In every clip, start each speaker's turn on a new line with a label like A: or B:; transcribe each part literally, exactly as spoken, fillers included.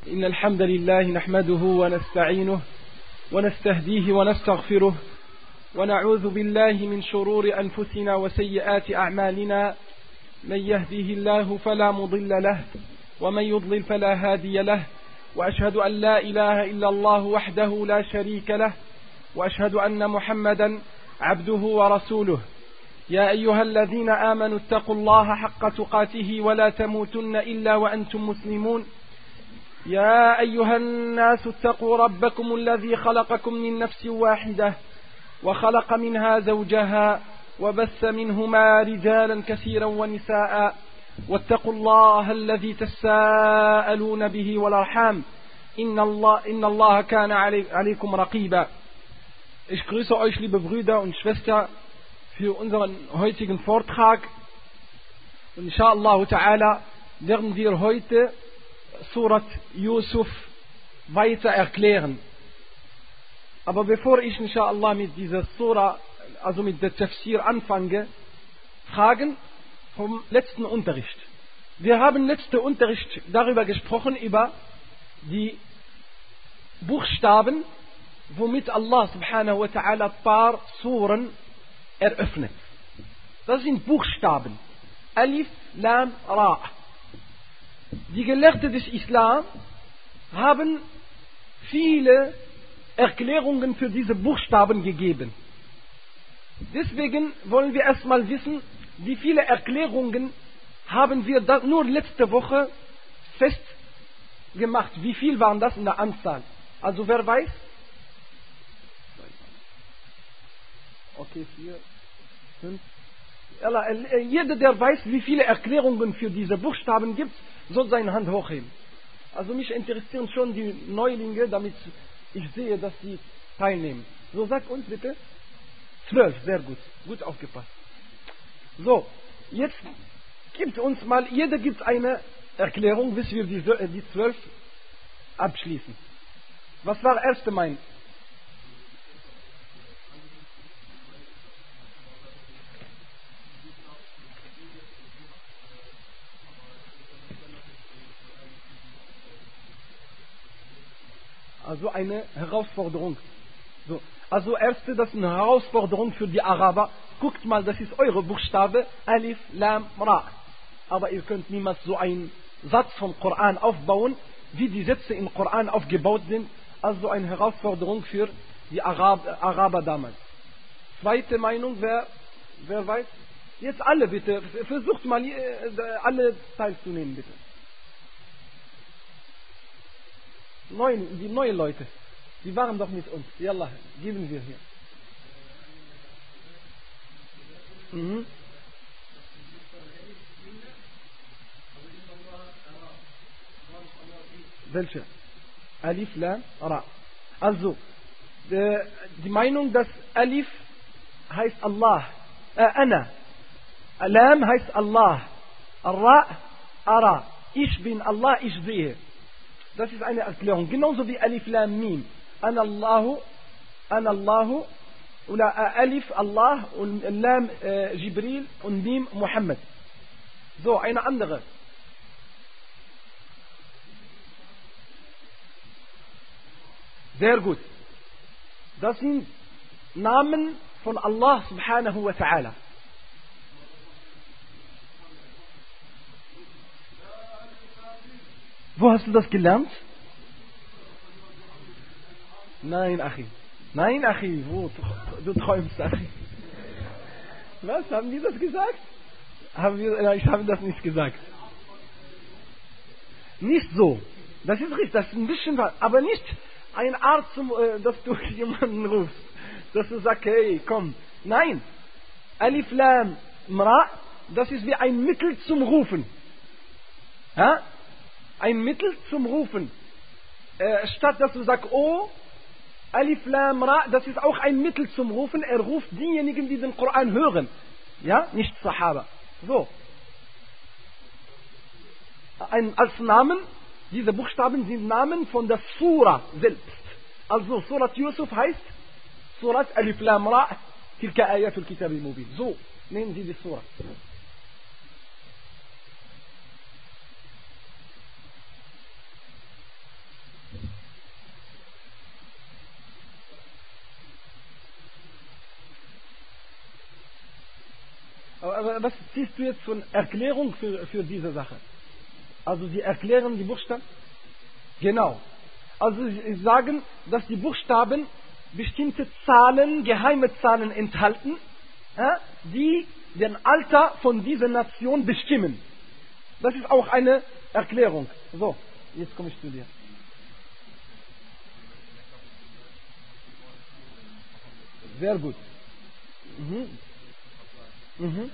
A: إن الحمد لله نحمده ونستعينه ونستهديه ونستغفره ونعوذ بالله من شرور أنفسنا وسيئات أعمالنا من يهديه الله فلا مضل له ومن يضلل فلا هادي له وأشهد أن لا إله إلا الله وحده لا شريك له وأشهد أن محمدا عبده ورسوله يا أيها الذين آمنوا اتقوا الله حق تقاته ولا تموتن إلا وأنتم مسلمون يا أيها الناس اتقوا ربكم الذي خلقكم من نفس واحدة وخلق منها زوجها وبث منهما رجالا كثيرا ونساء واتقوا الله الذي تساءلون به والأرحام إن الله, إن الله كان علي, عليكم رقيبا. Ich grüße euch, liebe Brüder und Schwestern, für unseren heutigen Vortrag. Und inshallah ta'ala werden wir heute Surat Yusuf weiter erklären. Aber bevor ich inshallah mit dieser Surah, also mit der Tafsir anfange, Fragen vom letzten Unterricht. Wir haben letzten Unterricht darüber gesprochen, über die Buchstaben, womit Allah subhanahu wa ta'ala ein paar Suren eröffnet. Das sind Buchstaben. Alif, Lam, Ra. Die Gelehrten des Islam haben viele Erklärungen für diese Buchstaben gegeben. Deswegen wollen wir erstmal wissen, wie viele Erklärungen haben wir da nur letzte Woche festgemacht. Wie viel waren das in der Anzahl? Also wer weiß? Okay, vier, fünf. Jeder, der weiß, wie viele Erklärungen für diese Buchstaben gibt, soll seine Hand hochheben. Also mich interessieren schon die Neulinge, damit ich sehe, dass sie teilnehmen. So, sag uns bitte. Zwölf, sehr gut. Gut aufgepasst. So, jetzt gibt uns mal, jeder gibt eine Erklärung, bis wir die, die zwölf abschließen. Was war erste mein? Also eine Herausforderung. So. Also erste, das ist eine Herausforderung für die Araber. Guckt mal, das ist eure Buchstabe. Alif, Lam, Ra. Aber ihr könnt niemals so einen Satz vom Koran aufbauen, wie die Sätze im Koran aufgebaut sind. Also eine Herausforderung für die Arab, Araber damals. Zweite Meinung, wer, wer weiß? Jetzt alle bitte. Versucht mal alle teilzunehmen, bitte. Neun, die neuen Leute, die waren doch mit uns. Yallah, geben wir hier. Mhm. Welche? Alif, Lam, Ra. Also, die, die Meinung, dass Alif heißt Allah, äh, Ana. Lam heißt Allah. Ra, Ara. Ich bin Allah, ich sehe. Das ist eine Erklärung. Genauso wie Alif Lam Mim. An Allahu, An Allahu, oder Alif Allah und Lam äh, Jibril und Mim Muhammad. So, eine andere. Sehr gut. Das sind Namen von Allah subhanahu wa ta'ala. Wo hast du das gelernt? Nein, Achi. Nein, Achi. Wo? Du träumst, Achi. Was? Haben die das gesagt? Haben wir, nein, ich habe das nicht gesagt. Nicht so. Das ist richtig. Das ist ein bisschen was. Aber nicht eine Art, zum, äh, dass du jemanden rufst. Dass du sagst, hey, komm. Nein. Alif, Lam, Ra. Das ist wie ein Mittel zum Rufen. Ja? Ein Mittel zum Rufen. Äh, statt dass du sagst, oh, Alif, Lam, Ra, das ist auch ein Mittel zum Rufen. Er ruft diejenigen, die den Koran hören. Ja, nicht Sahaba. So. Ein, als Namen, diese Buchstaben sind Namen von der Surah selbst. Also Surat Yusuf heißt Surat Alif, Lam, Ra, Tilka Ayatul Kitab al-Mubin. So nennen sie die Surah. was siehst du jetzt von Erklärung für, für diese Sache? Also sie erklären die Buchstaben? Genau. Also sie sagen, dass die Buchstaben bestimmte Zahlen, geheime Zahlen enthalten, ja, die den Alter von dieser Nation bestimmen. Das ist auch eine Erklärung. So, jetzt komme ich zu dir. Sehr gut. Mhm. Mhm.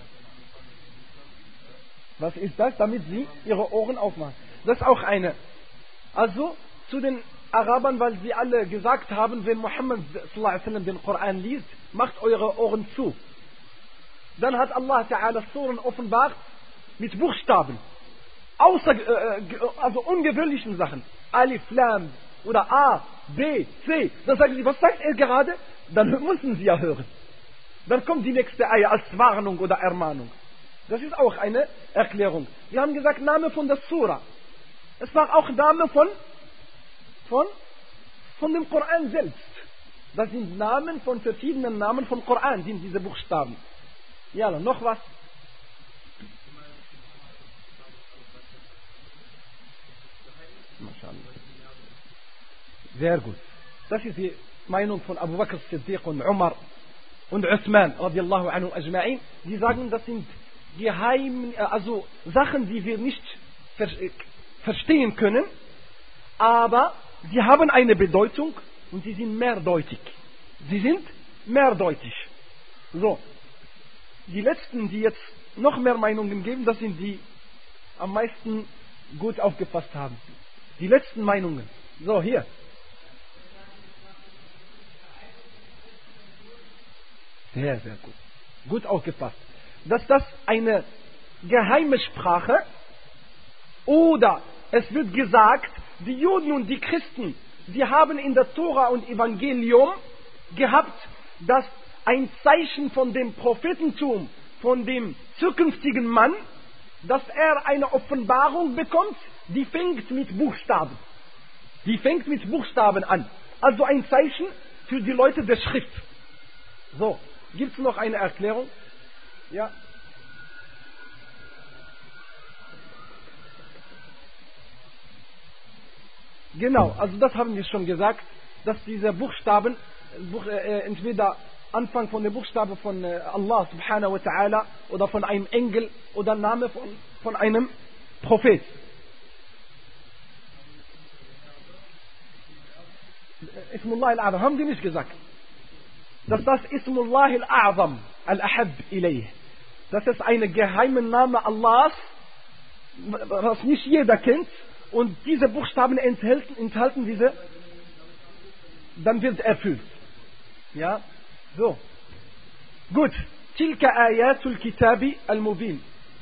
A: Was ist das? Damit sie ihre Ohren aufmachen. Das ist auch eine. Also zu den Arabern, weil sie alle gesagt haben, wenn Muhammad sallallahu alaihi wasallam den Koran liest, macht eure Ohren zu. Dann hat Allah Ta'ala Suren offenbart mit Buchstaben. Außer, äh, also ungewöhnlichen Sachen. Alif, Lam oder A, B, C. Dann sagen sie, was sagt er gerade? Dann müssen sie ja hören. Dann kommt die nächste Eier als Warnung oder Ermahnung. Das ist auch eine Erklärung. Wir haben gesagt, Name von der Sura. Es war auch Name von, von, von dem Koran selbst. Das sind Namen von verschiedenen Namen vom Koran, sind diese Buchstaben. Ja, noch was? Sehr gut. Das ist die Meinung von Abu Bakr Siddiq und Umar und Uthman radiallahu anhu ajma'in. Die sagen, das sind geheim, also Sachen, die wir nicht ver verstehen können, aber sie haben eine Bedeutung und sie sind mehrdeutig. Sie sind mehrdeutig. So. Die letzten, die jetzt noch mehr Meinungen geben, das sind die am meisten gut aufgepasst haben. Die letzten Meinungen. So, hier. Sehr, sehr gut. Gut aufgepasst. Dass das eine geheime Sprache oder es wird gesagt, die Juden und die Christen, sie haben in der Tora und Evangelium gehabt, dass ein Zeichen von dem Prophetentum, von dem zukünftigen Mann, dass er eine Offenbarung bekommt, die fängt mit Buchstaben. Die fängt mit Buchstaben an. Also ein Zeichen für die Leute der Schrift. So, gibt es noch eine Erklärung? Ja. Genau, also das haben wir schon gesagt, dass diese Buchstaben Buch, äh, entweder Anfang von der Buchstabe von äh, Allah subhanahu wa ta'ala oder von einem Engel oder Name von, von einem Prophet. Ismullah al-A'zam, haben wir nicht gesagt. Dass das Ismullah al-A'zam, al-Ahab ilayh. Das ist ein geheimer Name Allahs, was nicht jeder kennt. Und diese Buchstaben enthalten, enthalten diese, dann wird erfüllt. Ja, so. Gut. Tilka ayatul kitabi al-mubin.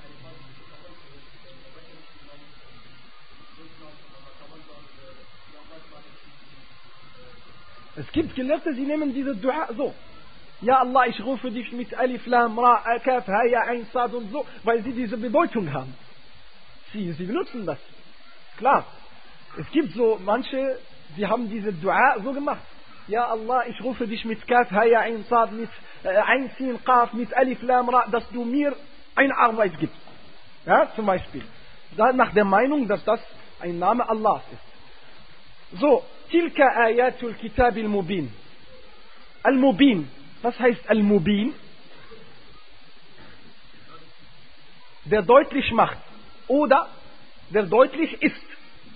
A: Es gibt Gelehrte, sie nehmen diese Dua so. Ja Allah, ich rufe dich mit Alif, Lam, Ra, Kaf, Ha, Ya, Ein, Sad und so, weil sie diese Bedeutung haben. Sie, sie benutzen das. Klar. Es gibt so manche, sie haben diese Dua so gemacht. Ja Allah, ich rufe dich mit Kaf, Ha, Ya, Ein, Sad, mit äh, Ein, Sin, Qaf, mit Alif, Lam, Ra, dass du mir eine Arbeit gibst. Ja, zum Beispiel. Da, nach der Meinung, dass das ein Name Allahs ist. So, Tilka ayatul kitab al-mubin. Al-mubin. Was heißt al-mubin? Der deutlich macht. Oder der deutlich ist.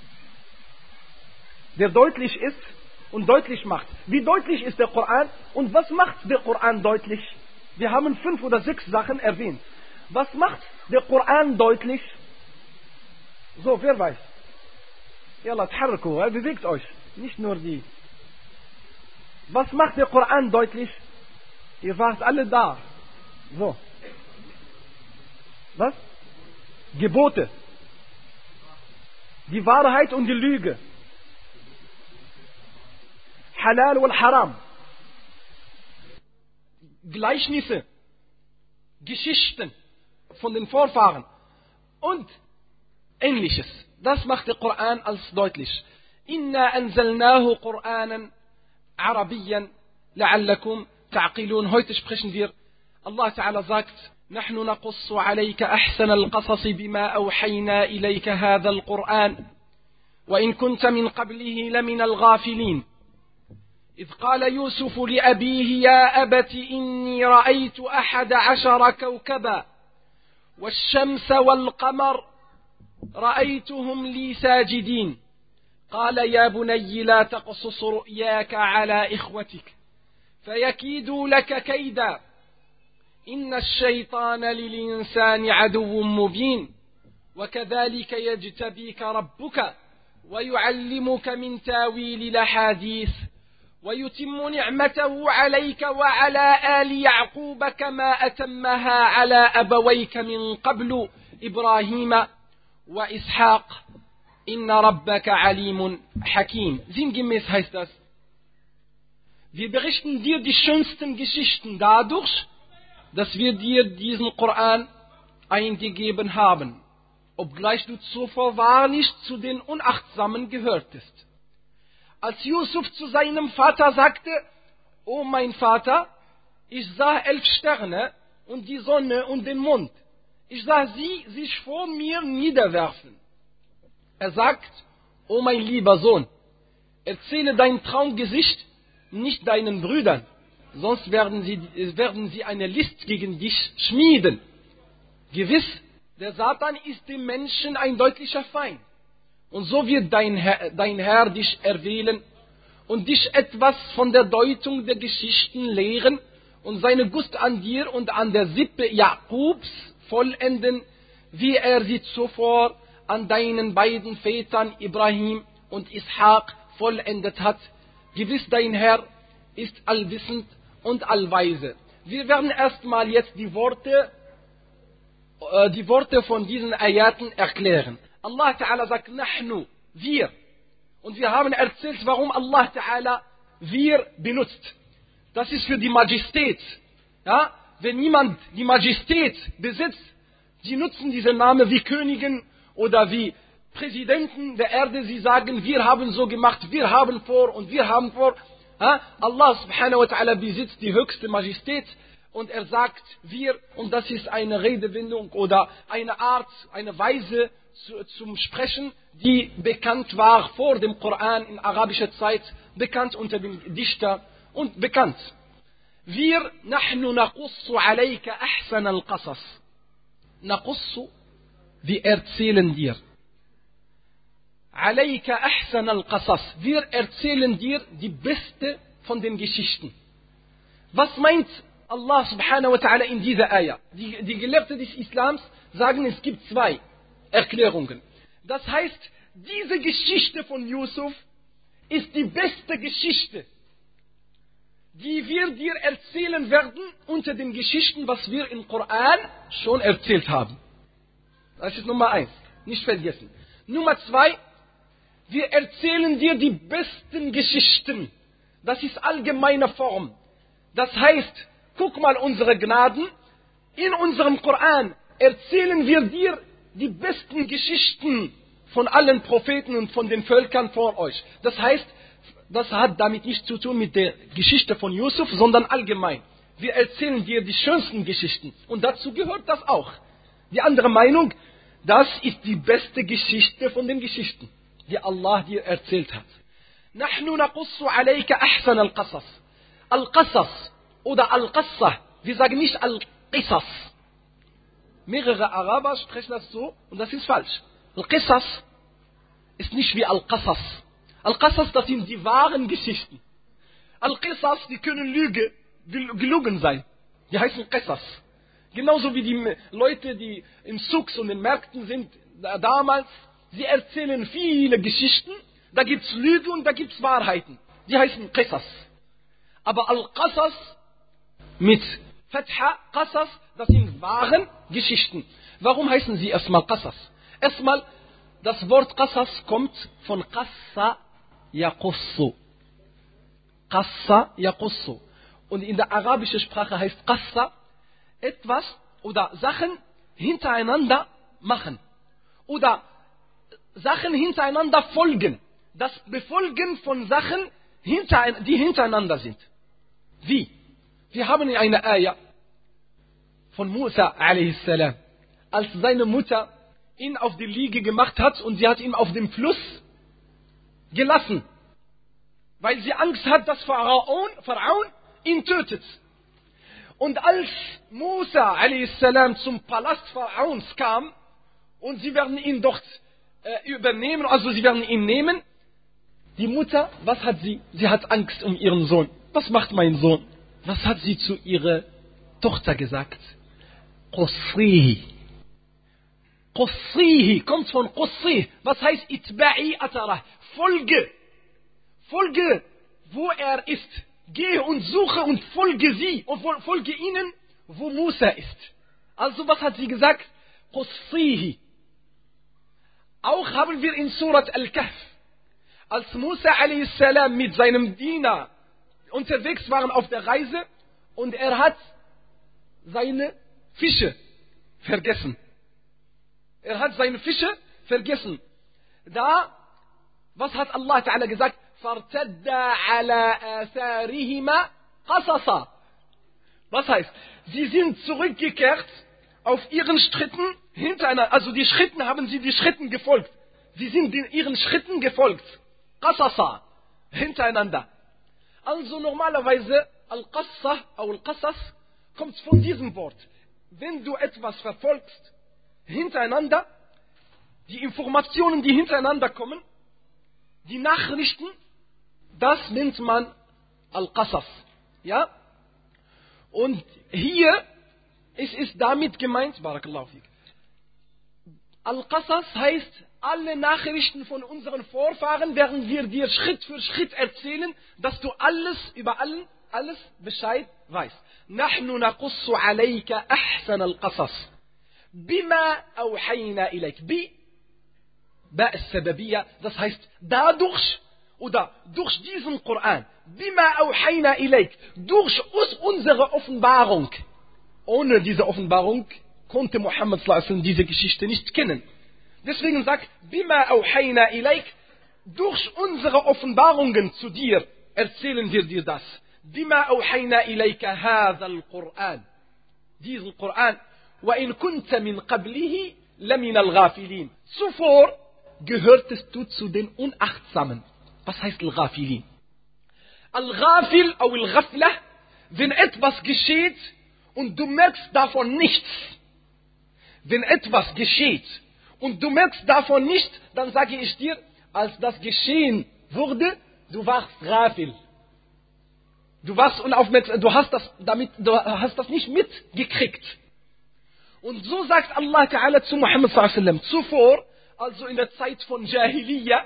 A: Der deutlich ist und deutlich macht. Wie deutlich ist der Koran und was macht der Koran deutlich? Wir haben fünf oder sechs Sachen erwähnt. Was macht der Koran deutlich? So, wer weiß? Yalla, tharku, bewegt euch. Nicht nur die. Was macht der Koran deutlich? Ihr wart alle da. So. Was? Gebote. Die Wahrheit und die Lüge. Halal und Haram. Gleichnisse. Geschichten von den Vorfahren. Und Ähnliches. Das macht der Koran als deutlich. Inna anzalnahu Qur'anan Arabiyan la'allakum ta'qilun. Heute sprechen wir, Allah Ta'ala sagt, نحن نقص عليك أحسن القصص بما أوحينا إليك هذا القرآن وإن كنت من قبله لمن الغافلين إذ قال يوسف لأبيه يا أبت إني رأيت أحد عشر كوكبا والشمس والقمر رأيتهم لي ساجدين قال يا بني لا تقصص رؤياك على إخوتك فيكيدوا لك كيدا إن الشيطان للإنسان عدو مبين وكذلك يجتبيك ربك ويعلمك من تاويل الأحاديث ويتم نعمته عليك وعلى آل يعقوب كما أتمها على أبويك من قبل إبراهيم وإسحاق إن ربك عليم حكيم. Sinngemäß heißt das, wir berichten dir die schönsten Geschichten dadurch, dass wir dir diesen Koran eingegeben haben, obgleich du zuvor wahrlich zu den Unachtsamen gehörtest. Als Yusuf zu seinem Vater sagte, O mein Vater, ich sah elf Sterne und die Sonne und den Mond. Ich sah sie sich vor mir niederwerfen. Er sagt, O mein lieber Sohn, erzähle dein Traumgesicht nicht deinen Brüdern, sonst werden sie, werden sie eine List gegen dich schmieden. Gewiss, der Satan ist dem Menschen ein deutlicher Feind. Und so wird dein Herr, dein Herr dich erwählen und dich etwas von der Deutung der Geschichten lehren und seine Gust an dir und an der Sippe Jakobs vollenden, wie er sie zuvor an deinen beiden Vätern Ibrahim und Ishaq vollendet hat. Gewiss, dein Herr ist allwissend und allweise. Wir werden erstmal jetzt die Worte, äh, die Worte von diesen Ayaten erklären. Allah Ta'ala sagt, Nahnu, wir. Und wir haben erzählt, warum Allah Ta'ala wir benutzt. Das ist für die Majestät. Ja? Wenn niemand die Majestät besitzt, sie nutzen diesen Namen wie Königen oder wie Präsidenten der Erde. Sie sagen, wir haben so gemacht, wir haben vor und wir haben vor. Ja? Allah Subhanahu wa Ta'ala besitzt die höchste Majestät. Und er sagt, wir, und das ist eine Redewendung oder eine Art, eine Weise zu, zum Sprechen, die bekannt war vor dem Koran in arabischer Zeit, bekannt unter dem Dichter und bekannt. Wir, nahnu naqussu alayka ahsan al-qasas. Naqussu, wir erzählen dir. Alayka ahsan al-qasas. Wir erzählen dir die beste von den Geschichten. Was meint Allah subhanahu wa ta'ala in dieser Ayah? Die, die Gelehrten des Islams sagen, es gibt zwei Erklärungen. Das heißt, diese Geschichte von Yusuf ist die beste Geschichte, die wir dir erzählen werden unter den Geschichten, was wir im Koran schon erzählt haben. Das ist Nummer eins, nicht vergessen. Nummer zwei, wir erzählen dir die besten Geschichten. Das ist allgemeine Form. Das heißt, guck mal unsere Gnaden, in unserem Koran erzählen wir dir die besten Geschichten von allen Propheten und von den Völkern vor euch. Das heißt, das hat damit nichts zu tun mit der Geschichte von Yusuf, sondern allgemein. Wir erzählen dir die schönsten Geschichten und dazu gehört das auch. Die andere Meinung, das ist die beste Geschichte von den Geschichten, die Allah dir erzählt hat. Nahnu naqussu alayka ahsan al-qasas. Al-qasas oder Al-Qassa, wir sagen nicht Al-Qisas. Mehrere Araber sprechen das so und das ist falsch. Al-Qisas ist nicht wie Al-Qassas. Al-Qassas, das sind die wahren Geschichten. Al-Qisas, die können Lüge, gelogen sein. Die heißen Qisas. Genauso wie die Leute, die im Souks und in Märkten sind damals, sie erzählen viele Geschichten, da gibt es Lüge und da gibt es Wahrheiten. Die heißen Qisas. Aber Al-Qassas mit Fatha, Qasas, das sind wahren Geschichten. Warum heißen sie erstmal Qasas? Erstmal, das Wort Qasas kommt von Qassa yaqussu. Qassa yaqussu. Und in der arabischen Sprache heißt Qassa etwas oder Sachen hintereinander machen. Oder Sachen hintereinander folgen. Das Befolgen von Sachen, die hintereinander sind. Wie? Wir haben in einer Ayah von Musa alayhis salam, als seine Mutter ihn auf die Liege gemacht hat und sie hat ihn auf dem Fluss gelassen, weil sie Angst hat, dass Pharaon, Pharaon ihn tötet. Und als Musa alayhis salam zum Palast Pharaons kam und sie werden ihn dort äh, übernehmen, also sie werden ihn nehmen, die Mutter, was hat sie? Sie hat Angst um ihren Sohn. Was macht mein Sohn? Was hat sie zu ihrer Tochter gesagt? Qussihi. Qussihi kommt von Qussih. Was heißt Itba'i Atarah? Folge. Folge, wo er ist. Gehe und suche und folge sie. Und folge ihnen, wo Musa ist. Also was hat sie gesagt? Qussihi. Auch haben wir in Surat Al-Kahf, als Musa alayhis salam mit seinem Diener unterwegs waren auf der Reise und er hat seine Fische vergessen. Er hat seine Fische vergessen. Da, was hat Allah Ta'ala gesagt? فَارْتَدَّ عَلَىٰ آثَارِهِمَا قَصَصًا. Was heißt? Sie sind zurückgekehrt auf ihren Schritten hintereinander. Also die Schritten haben sie die Schritten gefolgt. Sie sind ihren Schritten gefolgt. Qasasa, hintereinander. Also normalerweise Al-Qassa, Al-Qassas, kommt von diesem Wort. Wenn du etwas verfolgst, hintereinander, die Informationen, die hintereinander kommen, die Nachrichten, das nennt man Al-Qassas. Ja? Und hier ist es damit gemeint, Barakallahu fik. Al-Qassas heißt, alle Nachrichten von unseren Vorfahren werden wir dir Schritt für Schritt erzählen, dass du alles, über allen, alles Bescheid weißt. نحن نقص عليك أحسن القصص بما أوحينا إليك. Bi, Ba السببية, das heißt dadurch oder durch diesen Koran. بما أوحينا إليك, durch unsere Offenbarung. Ohne diese Offenbarung konnte Muhammad sallallahu alaihi wasallam diese Geschichte nicht kennen. Deswegen sagt, bima awhayna ilayk, durch unsere Offenbarungen zu dir erzählen wir dir das. Bima awhayna ilayka hadha al-Quran. Diesen Koran. Wa in kunta min qablihi lamina al-Ghafilin. Zuvor gehörtest du zu den Unachtsamen. Was heißt al-Ghafilin? Al-Ghafil oder al-Ghafla, wenn etwas geschieht und du merkst davon nichts. Wenn etwas geschieht und du merkst davon nicht, dann sage ich dir, als das geschehen wurde, du warst Ghafil. Du warst unaufmerksam, du hast das damit, du hast das nicht mitgekriegt. Und so sagt Allah Ta'ala zu Muhammad sallallahu alaihi wasallam, zuvor, also in der Zeit von Jahiliyyah,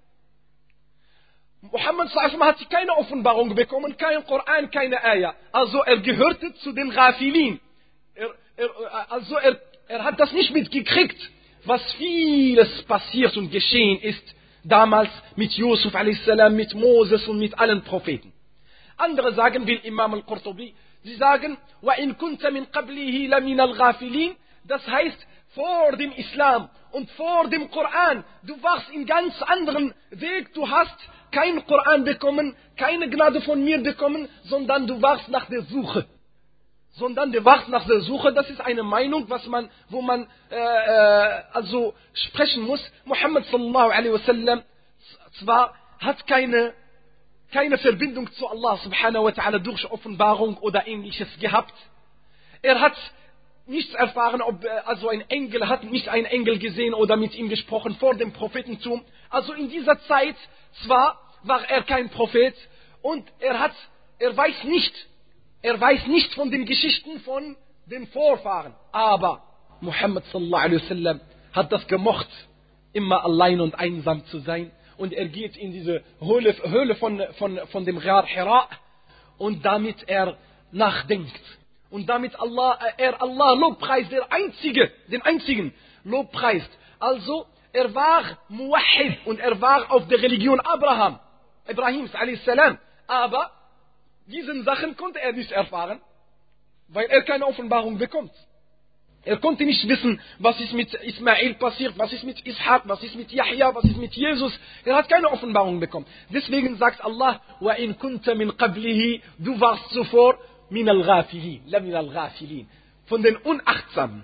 A: Muhammad sallallahu alaihi wasallam hat keine Offenbarung bekommen, kein Koran, keine Ayah. Also er gehörte zu den Ghafilin. Er, er, also er Er hat das nicht mitgekriegt, was vieles passiert und geschehen ist damals mit Yusuf alayhis salam, mit Moses und mit allen Propheten. Andere sagen, wie Imam al-Qurtubi, sie sagen, wa in kunta min qablihi la min al-Ghafilin, das heißt, vor dem Islam und vor dem Koran, du warst in ganz anderen Weg, du hast kein Koran bekommen, keine Gnade von mir bekommen, sondern du warst nach der Suche. Sondern der Wacht nach der Suche, das ist eine Meinung, was man, wo man äh, äh, also sprechen muss. Muhammad sallallahu alaihi wasallam zwar hat keine keine Verbindung zu Allah subhanahu wa ta'ala durch Offenbarung oder ähnliches gehabt. Er hat nichts erfahren, ob also ein Engel hat nicht einen Engel gesehen oder mit ihm gesprochen vor dem Prophetentum. Also in dieser Zeit zwar war er kein Prophet und er hat er weiß nicht Er weiß nicht von den Geschichten von den Vorfahren. Aber Muhammad sallallahu alaihi wasallam hat das gemocht, immer allein und einsam zu sein. Und er geht in diese Höhle, Höhle von, von, von dem Ghar Hira und damit er nachdenkt. Und damit Allah, er Allah lobpreist, der Einzige, den Einzigen lobpreist. Also er war Muwahhid und er war auf der Religion Abraham, Ibrahims alayhis salam. Aber diesen Sachen konnte er nicht erfahren, weil er keine Offenbarung bekommt. Er konnte nicht wissen, was ist mit Ismail passiert, was ist mit Ishaq, was ist mit Yahya, was ist mit Jesus. Er hat keine Offenbarung bekommen. Deswegen sagt Allah, wa in kunta min qablihi, du warst zuvor min al-Ghafilin, la min al-Ghafilin.
B: von den Unachtsamen.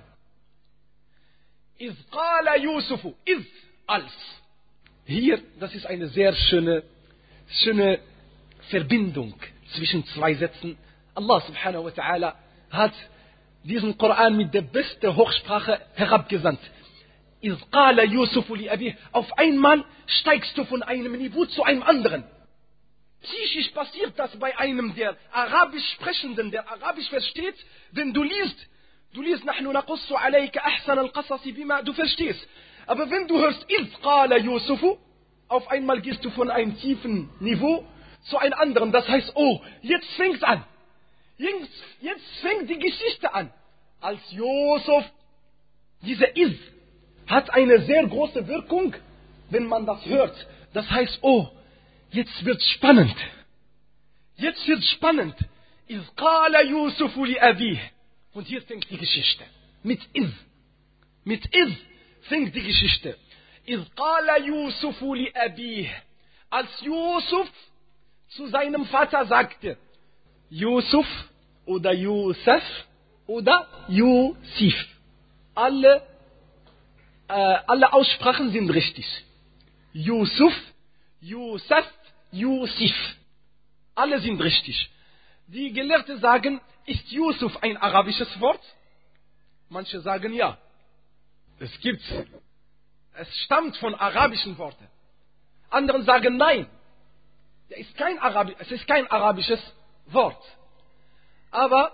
B: Iz qala Yusufu, iz, als. Hier, das ist eine sehr schöne, schöne Verbindung zwischen zwei Sätzen. Allah subhanahu wa ta'ala hat diesen Koran mit der besten Hochsprache herabgesandt. Iz qala Yusufu li abih. Auf einmal steigst du von einem Niveau zu einem anderen. Psychisch passiert das bei einem, der Arabisch Sprechenden, der Arabisch versteht, wenn du liest, du liest, نحن نقص عليك أحسن القصص بما, du verstehst. Aber wenn du hörst, إذ قال يوسف, auf einmal gehst du von einem tiefen Niveau zu einem anderen. Das heißt, oh, jetzt fängt an. Jetzt, jetzt fängt die Geschichte an. Als Josef, diese Iz, hat eine sehr große Wirkung, wenn man das hört. Das heißt, oh, jetzt wird's spannend. Jetzt wird's spannend. إذ قال يوسف لأبيه. Und hier fängt die Geschichte. Mit Iz. Mit Iz fängt die Geschichte. إذ قال يوسف لأبيه. Als Yusuf zu seinem Vater sagte, Yusuf oder Yusuf oder Yusif. Alle, äh, alle Aussprachen sind richtig. Yusuf, Yusuf, Yusif. Alle sind richtig. Die Gelehrten sagen, ist Yusuf ein arabisches Wort? Manche sagen ja. Es gibt, es stammt von arabischen Worten. Andere sagen nein. Es ist kein, Arabi, es ist kein arabisches Wort. Aber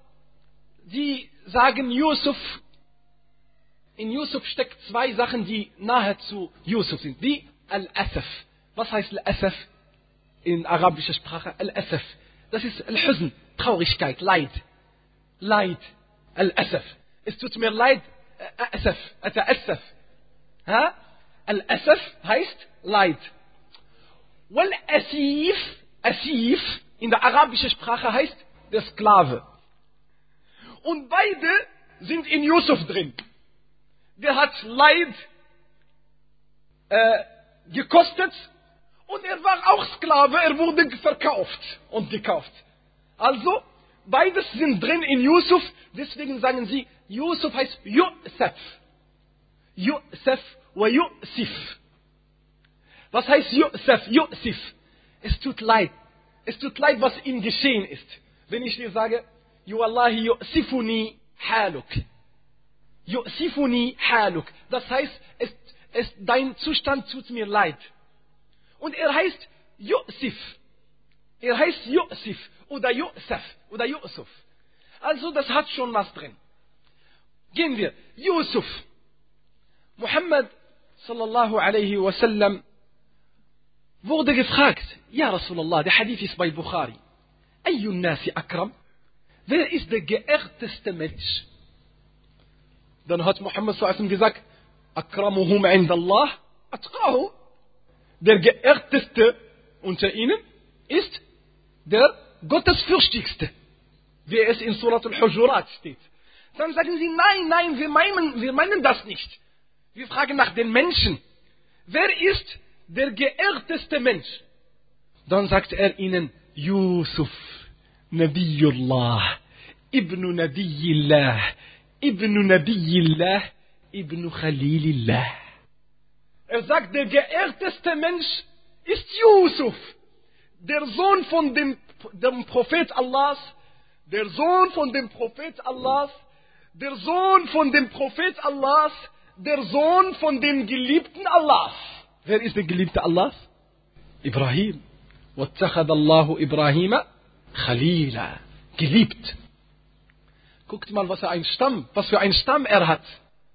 B: die sagen Yusuf, in Yusuf steckt zwei Sachen, die nahe zu Yusuf sind. Wie Al-Asaf. Was heißt Al-Asaf in arabischer Sprache? Al-Asaf. Das ist Al-Huzn, Traurigkeit, Leid. Leid. Al-Asaf. Es tut mir leid. Asaf. Ata'asaf. Ha? Al-Asaf heißt Leid. Wal-Asif, Asif, in der arabischen Sprache heißt der Sklave. Und beide sind in Yusuf drin. Der hat Leid äh, gekostet und er war auch Sklave, er wurde verkauft und gekauft. Also, beides sind drin in Yusuf, deswegen sagen sie, Yusuf heißt Yusuf. Yusuf wa Yusif. Was heißt Yusuf? Yusif. Es tut leid. Es tut leid, was ihm geschehen ist. Wenn ich dir sage, Yuwallahi yusifuni haluk. Yusifuni haluk. Das heißt, es, es, dein Zustand tut mir leid. Und er heißt Yusif. Er heißt Yusif oder Yusuf oder Yusuf. Also das hat schon was drin. Gehen wir. Yusuf. Muhammad sallallahu alaihi wasallam wurde gefragt, ja Rasulallah, der Hadith ist bei Bukhari. Ayyun nasi akram? Wer ist der geehrteste Mensch? Dann hat Muhammad sallallahu alaihi wasallam gesagt, akramuhum indallah atqahum. Der geehrteste unter ihnen ist der Gottesfürchtigste, wie es in Surat al-Hujurat steht. Dann sagen sie, nein, nein, wir meinen, wir meinen das nicht. Wir fragen nach den Menschen. Wer ist der geehrteste Mensch? Dann sagt er ihnen, Yusuf, Nabiyullah, Ibnu Nabiyillah, Ibnu Nabiyillah, Ibnu Khalilillah. Er sagt, der geehrteste Mensch ist Yusuf, der Sohn von dem, dem Prophet Allahs, der Sohn von dem Prophet Allahs, der Sohn von dem Prophet Allahs, der Sohn von dem Geliebten Allahs. Wer ist der Geliebte Allahs? Ibrahim. وَاتَّخَذَ اللَّهُ إِبْرَاهِيمَ خَلِيلًا. Geliebt. Guckt mal, was für ein Stamm, was für ein Stamm er hat.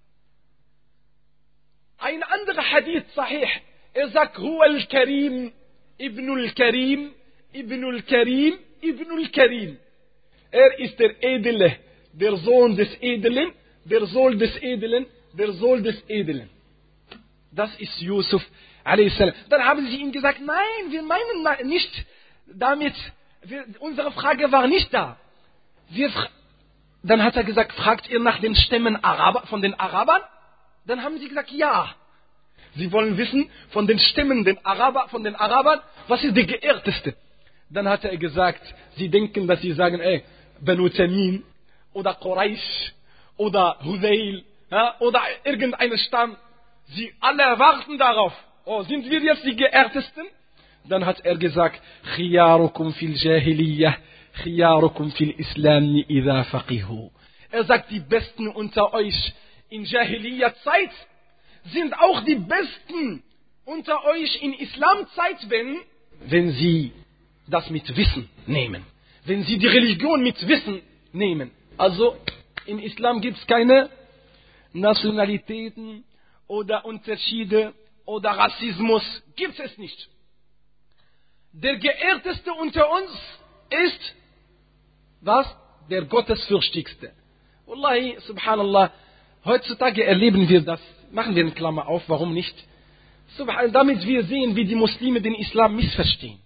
B: Ein anderer Hadith, Sahih, er sagt, Huwa al-Karim, Ibn al-Karim, Ibn al-Karim, Ibn al-Karim. Er ist der Edle, der Sohn des Edlen, der Sohn des Edlen, der Sohn des Edlen. Das ist Yusuf alaihi salam. Dann haben sie ihm gesagt, nein, wir meinen nicht damit, wir, unsere Frage war nicht da. Wir, dann hat er gesagt, fragt ihr nach den Stämmen Araber, von den Arabern? Dann haben sie gesagt, ja. Sie wollen wissen von den Stämmen den Araber, von den Arabern, was ist der geehrteste? Dann hat er gesagt, sie denken, dass sie sagen, ey, Banu Tamim oder Quraysh oder Hudayl, ja, oder irgendeine Stamm, sie alle warten darauf. Oh, sind wir jetzt die Geehrtesten? Dann hat er gesagt, Khiyarukum fil Jahiliyyah, Khiyarukum fil Islam idha faqihu. Er sagt, die Besten unter euch in Jahiliyyah-Zeit sind auch die Besten unter euch in Islamzeit, wenn, wenn sie das mit Wissen nehmen. Wenn sie die Religion mit Wissen nehmen. Also im Islam gibt es keine Nationalitäten oder Unterschiede oder Rassismus. Gibt es nicht. Der Geehrteste unter uns ist, was? Der Gottesfürchtigste. Wallahi, subhanallah, heutzutage erleben wir das. Machen wir eine Klammer auf, warum nicht? Damit wir sehen, wie die Muslime den Islam missverstehen.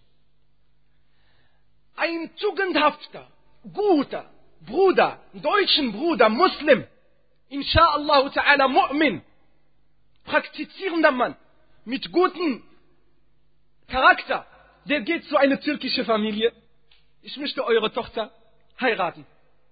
B: Ein tugendhafter, guter Bruder, deutschen Bruder, Muslim, Insha'Allah ta'ala Mu'min, praktizierender Mann, mit gutem Charakter, der geht zu einer türkischen Familie. Ich möchte eure Tochter heiraten.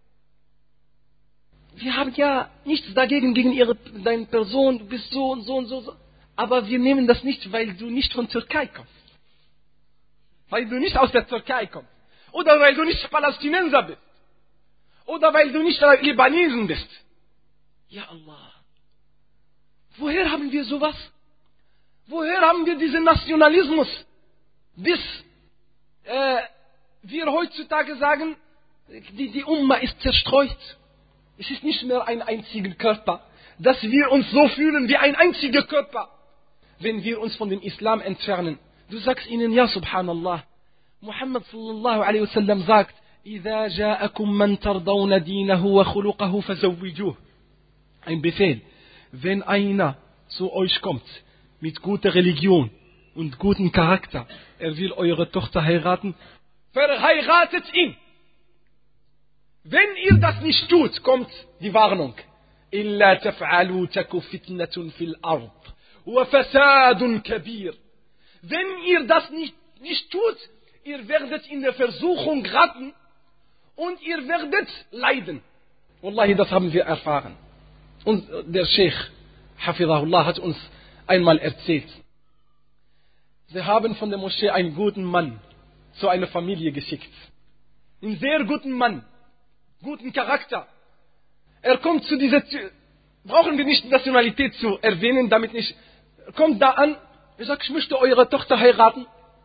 B: Wir haben ja nichts dagegen gegen ihre, deine Person, du bist so und so und so, so. Aber wir nehmen das nicht, weil du nicht von Türkei kommst. Weil du nicht aus der Türkei kommst. Oder weil du nicht Palästinenser bist. Oder weil du nicht Libanesen bist. Ja Allah. Woher haben wir sowas? Woher haben wir diesen Nationalismus? Bis äh, wir heutzutage sagen, die, die Umma ist zerstreut. Es ist nicht mehr ein einziger Körper. Dass wir uns so fühlen wie ein einziger Körper. Wenn wir uns von dem Islam entfernen. Du sagst ihnen, ja subhanallah. Muhammad sallallahu alaihi wasallam sagt, إِذَا جَاءَكُمْ مَنْ تَرْضَوْنَ دِينَهُ وَخُلُقَهُ فَزَوِّجُوهُ. Ein Befehl. Wenn einer zu euch kommt, mit guter Religion und gutem Charakter, er will eure Tochter heiraten, verheiratet ihn. Wenn ihr das nicht tut, kommt die Warnung. إِلَّا تَفْعَلُوا تَكُ فِتْنَةٌ فِي الْأَرْضِ وَفَسَادٌ كَبِيرٌ. Wenn ihr das nicht, nicht tut, ihr werdet in der Versuchung geraten und ihr werdet leiden. Wallahi, das haben wir erfahren. Und der Sheikh, Hafidahullah, hat uns einmal erzählt. Sie haben von der Moschee einen guten Mann zu einer Familie geschickt. Einen sehr guten Mann, guten Charakter. Er kommt zu dieser Tür. Brauchen wir nicht die Nationalität zu erwähnen, damit nicht. Er kommt da an, er sagt, ich möchte eure Tochter heiraten.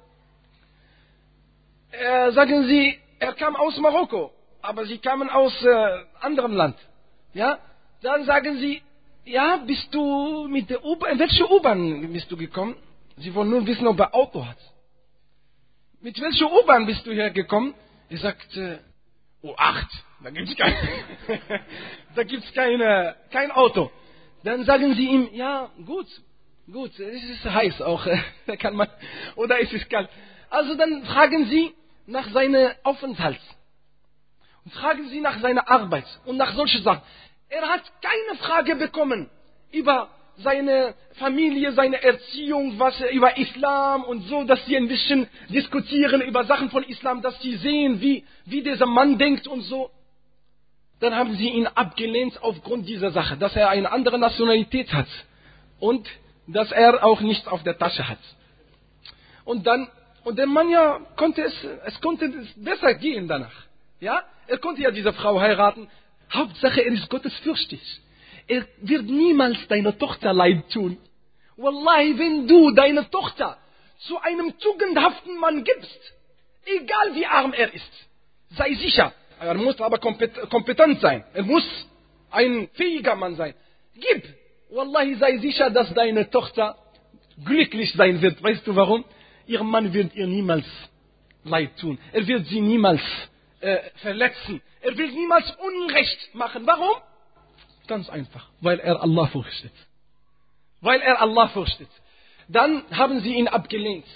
B: Äh, sagen Sie, er kam aus Marokko, aber Sie kamen aus äh, anderem Land. Ja? Dann sagen Sie, ja, bist du mit der U-Bahn, in welche U-Bahn bist du gekommen? Sie wollen nur wissen, ob er Auto hat. Mit welcher U-Bahn bist du hergekommen? Er sagt, äh, U acht. Da gibt es kein, da gibt's keine, kein Auto. Dann sagen Sie ihm, ja, gut, gut, es ist heiß auch, da kann man, oder es ist kalt. Also dann fragen Sie nach seinem Aufenthalt. Und fragen Sie nach seiner Arbeit und nach solchen Sachen. Er hat keine Frage bekommen über seine Familie, seine Erziehung, was über Islam und so, dass sie ein bisschen diskutieren über Sachen von Islam, dass sie sehen, wie, wie dieser Mann denkt und so. Dann haben sie ihn abgelehnt aufgrund dieser Sache, dass er eine andere Nationalität hat und dass er auch nichts auf der Tasche hat. Und dann, und der Mann ja konnte es, es konnte es besser gehen danach. Ja, er konnte ja diese Frau heiraten. Hauptsache, er ist gottesfürchtig. Er wird niemals deiner Tochter leid tun. Wallahi, wenn du deine Tochter zu einem tugendhaften Mann gibst, egal wie arm er ist, sei sicher, er muss aber kompetent sein, er muss ein fähiger Mann sein. Gib, Wallahi, sei sicher, dass deine Tochter glücklich sein wird. Weißt du warum? Ihr Mann wird ihr niemals leid tun. Er wird sie niemals äh, verletzen. Er will niemals Unrecht machen. Warum? Ganz einfach, weil er Allah fürchtet. Weil er Allah fürchtet. Dann haben sie ihn abgelehnt.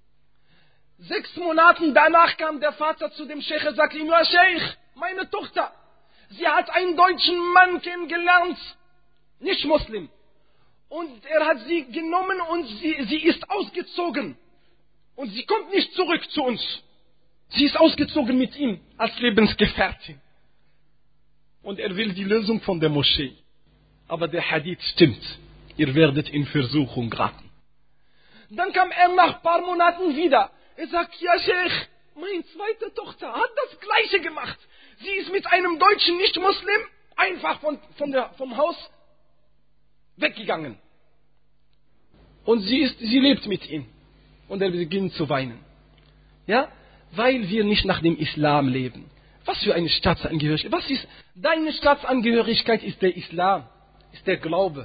B: Sechs Monate danach kam der Vater zu dem Sheikh und sagte ihm, ja Sheikh, meine Tochter, sie hat einen deutschen Mann kennengelernt, nicht Muslim. Und er hat sie genommen und sie, sie ist ausgezogen. Und sie kommt nicht zurück zu uns. Sie ist ausgezogen mit ihm als Lebensgefährtin. Und er will die Lösung von der Moschee. Aber der Hadith stimmt. Ihr werdet in Versuchung geraten. Dann kam er nach ein paar Monaten wieder. Er sagt, ja Sheikh, meine zweite Tochter hat das Gleiche gemacht. Sie ist mit einem deutschen Nicht-Muslim einfach von, von der, vom Haus weggegangen. Und sie, ist, sie lebt mit ihm. Und er beginnt zu weinen. Ja? Weil wir nicht nach dem Islam leben. Was für eine Staatsangehörigkeit. Was ist, deine Staatsangehörigkeit ist der Islam, ist der Glaube.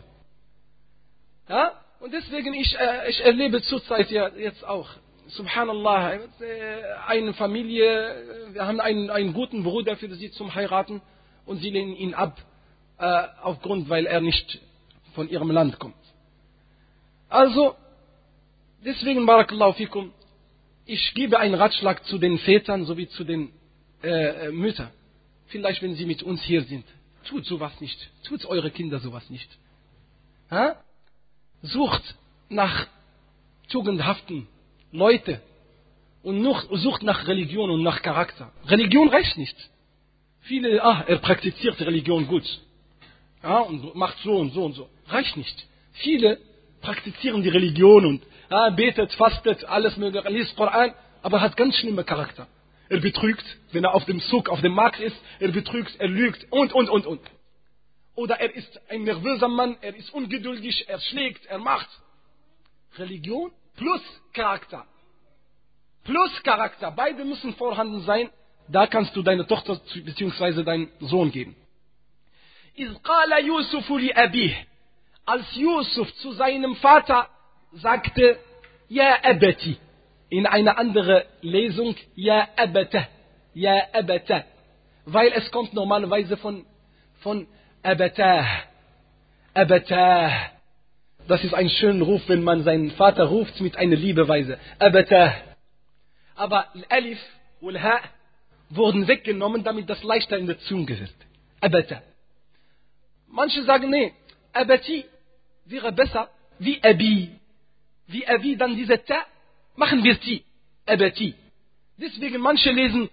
B: Ja? Und deswegen, ich, äh, ich erlebe zurzeit ja jetzt auch, Subhanallah, eine Familie, wir haben einen, einen guten Bruder für sie zum Heiraten und sie lehnen ihn ab, äh, aufgrund, weil er nicht von ihrem Land kommt. Also, deswegen, Barakallahu fikum, ich gebe einen Ratschlag zu den Vätern sowie zu den äh, Müttern. Vielleicht, wenn sie mit uns hier sind, tut sowas nicht. Tut eure Kinder sowas nicht. Ha? Sucht nach tugendhaften Leute und noch, sucht nach Religion und nach Charakter. Religion reicht nicht. Viele, ah, er praktiziert Religion gut. Ja, und macht so und so und so. Reicht nicht. Viele praktizieren die Religion und ah, betet, fastet, alles mögliche, liest Koran, aber hat ganz schlimme Charakter. Er betrügt, wenn er auf dem Zug, auf dem Markt ist, er betrügt, er lügt und, und, und, und. Oder er ist ein nervöser Mann, er ist ungeduldig, er schlägt, er macht. Religion plus Charakter. Plus Charakter. Beide müssen vorhanden sein. Da kannst du deine Tochter bzw. deinen Sohn geben. إذ قال يوسف لأبيه. Als Yusuf zu seinem Vater sagte, Ja Abati. In einer anderen Lesung, Ja Abata. Ja Abata. Weil es kommt normalerweise von, von Abatah. Abatah. Das ist ein schöner Ruf, wenn man seinen Vater ruft mit einer Liebeweise. Abatah. Aber Alif und Ha wurden weggenommen, damit das leichter in der Zunge wird. Abatah. Manche sagen, nee, Abati wäre besser wie Abi. Wie Abi, dann diese Ta, machen wir Ti. Abati. Deswegen manche lesen,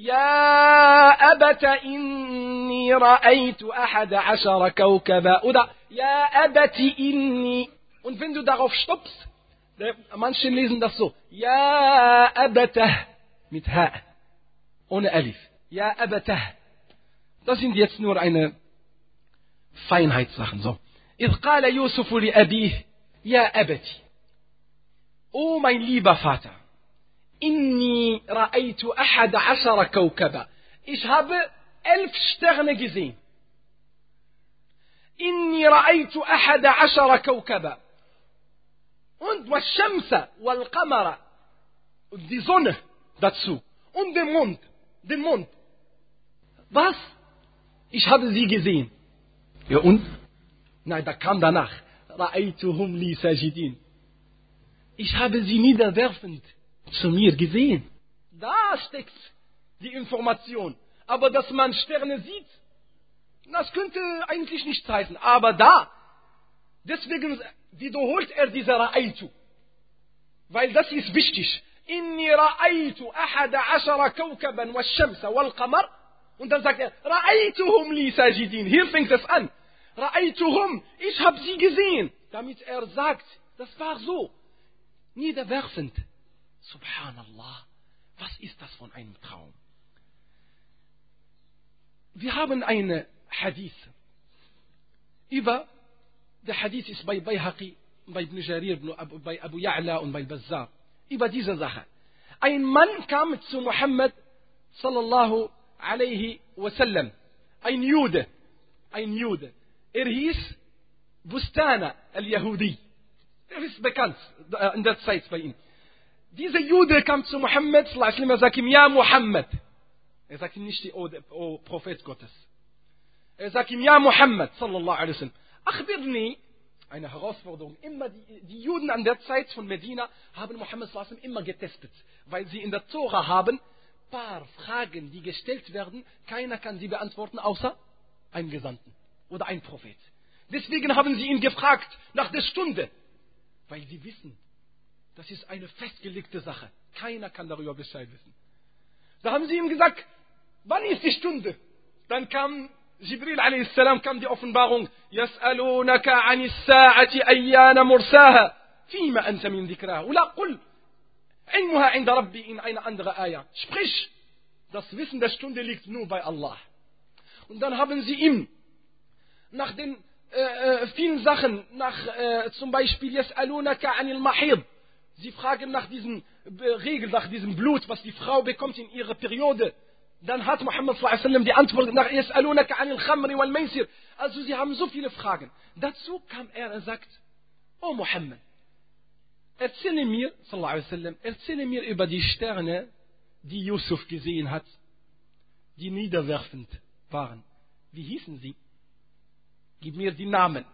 B: Ja Abata inni ra'aytu ahada ashara kawkaba. Oder Ja Abati inni. Und wenn du darauf stoppst, manche lesen das so. Ja Abata. Mit Ha. Ohne Alif. Ja Abata. Das sind jetzt nur eine Feinheitssachen. So. إذ قال يوسف لأبيه يا أبتي. Oh mein lieber Vater. Inni ra'aytu ahad ashara kawkaba. Ich habe elf Sterne gesehen. Inni ra'aytu ahad ashara kawkaba. Und was Shamsa wal Qamara. Und die Sonne dazu. Und den Mond. Den Mond. Was? Ich habe sie gesehen. Ja und? Nein, da kam danach. Ra'aytuhum li sajidin. Ich habe sie niederwerfend zu mir gesehen. Da steckt die Information. Aber dass man Sterne sieht, das könnte eigentlich nicht heißen. Aber da, deswegen wiederholt er diese Ra'aytu. Weil das ist wichtig. Inni ra'aytu ahada ashara kawkaban wa shamsa wal qamar. Und dann sagt er, Ra'aytuhum li sajidin. Hier fängt es an. Ra'aytuhum, ich habe sie gesehen. Damit er sagt, das war so. Niederwerfend. Subhanallah. Was ist das von einem Traum? Wir haben eine Hadith. Über, der Hadith ist bei Bayhaqi, bei Ibn Jarir, bei Abu Ya'la und bei Bazzar. Über diese Sache. Ein Mann kam zu Muhammad sallallahu alaihi wasallam. Ein Jude. Ein Jude. Er hieß Bustana al-Yahudi. Er ist bekannt in der Zeit bei ihm. Dieser Jude kam zu Muhammad sallallahu alaihi wasallam und sagt ihm, Ja Muhammad. Er sagt ihm nicht, oh, oh Prophet Gottes. Er sagt ihm, Ja Muhammad sallallahu alaihi wasallam. Akhbirni, eine Herausforderung. Immer die, die Juden an der Zeit von Medina haben Muhammad sallallahu alaihi wasallam immer getestet, weil sie in der Tora haben paar Fragen, die gestellt werden, keiner kann sie beantworten, außer ein Gesandten oder ein Prophet. Deswegen haben sie ihn gefragt nach der Stunde, weil sie wissen, das ist eine festgelegte Sache. Keiner kann darüber Bescheid wissen. Da haben sie ihm gesagt, wann ist die Stunde? Dann kam Jibril a s. kam die Offenbarung, يَسْأَلُونَكَ عَنِ السَّاعَةِ أَيَّانَ مُرْسَاهَا فِيمَ أَنْتَ مِنْ ذِكْرَهَا وَلَا قُلْ عِلْمُهَا عِنْدَ رَبِّي in eine andere Ayah. Sprich, das Wissen der Stunde liegt nur bei Allah. Und dann haben sie ihm nach den äh, vielen Sachen, nach äh, zum Beispiel يَسْأَلُونَكَ عَنِ الْمَحِيضِ. Sie fragen nach diesem äh, Regel, nach diesem Blut, was die Frau bekommt in ihrer Periode. Dann hat Muhammad sallallahu alaihi wasallam die Antwort nach يَسْأَلُونَكَ عَنِ الْخَمْرِ وَالْمَيْسِرِ. Also sie haben so viele Fragen. Dazu kam er und sagt, oh Muhammad, erzähle mir, sallallahu alaihi wasallam, erzähle mir über die Sterne, die Yusuf gesehen hat, die niederwerfend waren. Wie hießen sie? Gib mir die Namen.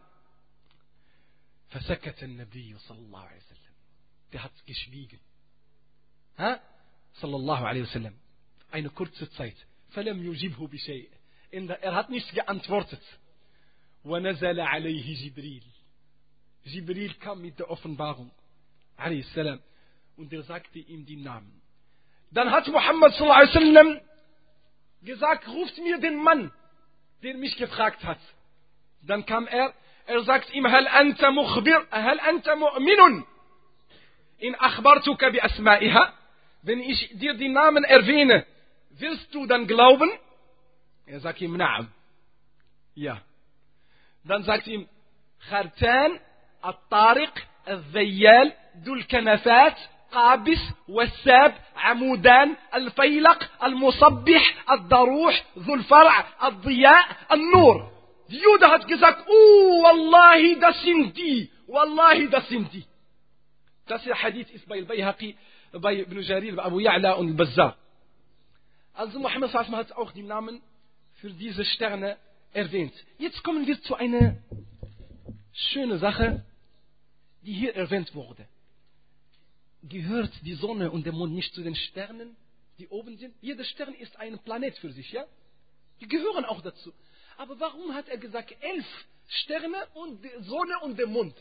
B: فسكت النبي صلى الله عليه وسلم. Der hat geschwiegen. Ha? Sallallahu alaihi wasallam. Eine kurze Zeit. فلم يجبه بشيء. Er hat nicht geantwortet. ونزل عليه جبريل. Jibril kam mit der Offenbarung. Alayhi salam. Und er sagte ihm die Namen. Dann hat Muhammad sallallahu alaihi wasallam gesagt, ruft mir den Mann, der mich gefragt hat. Dann kam er, er sagt ihm, هل أنت مخبر, هل أنت مؤمن إن أخبرتك بأسمائها? Wenn ich dir die Namen erwähne, willst du dann glauben? Er sagt ihm, نعم. Ja. Dann sagt ihm, خرتان, الطارق, الذيال, ذو الكنفات, قابس, والساب, عمودان, الفيلق, المصبح, الضروح, ذو الفرع, الضياء, النور. Die Jude hat gesagt, oh, Wallahi, das sind die. Wallahi, das sind die. Das der Hadith ist bei Al-Bayhaqi, bei Ibn Jarir, bei Abu Ya'la und Al-Bazzar. Also Muhammad sallallahu alaihi wasallam hat auch die Namen für diese Sterne erwähnt. Jetzt kommen wir zu einer schönen Sache, die hier erwähnt wurde. Gehört die Sonne und der Mond nicht zu den Sternen, die oben sind? Jeder Stern ist ein Planet für sich, ja? Die gehören auch dazu. Aber warum hat er gesagt, elf Sterne und die Sonne und der Mond?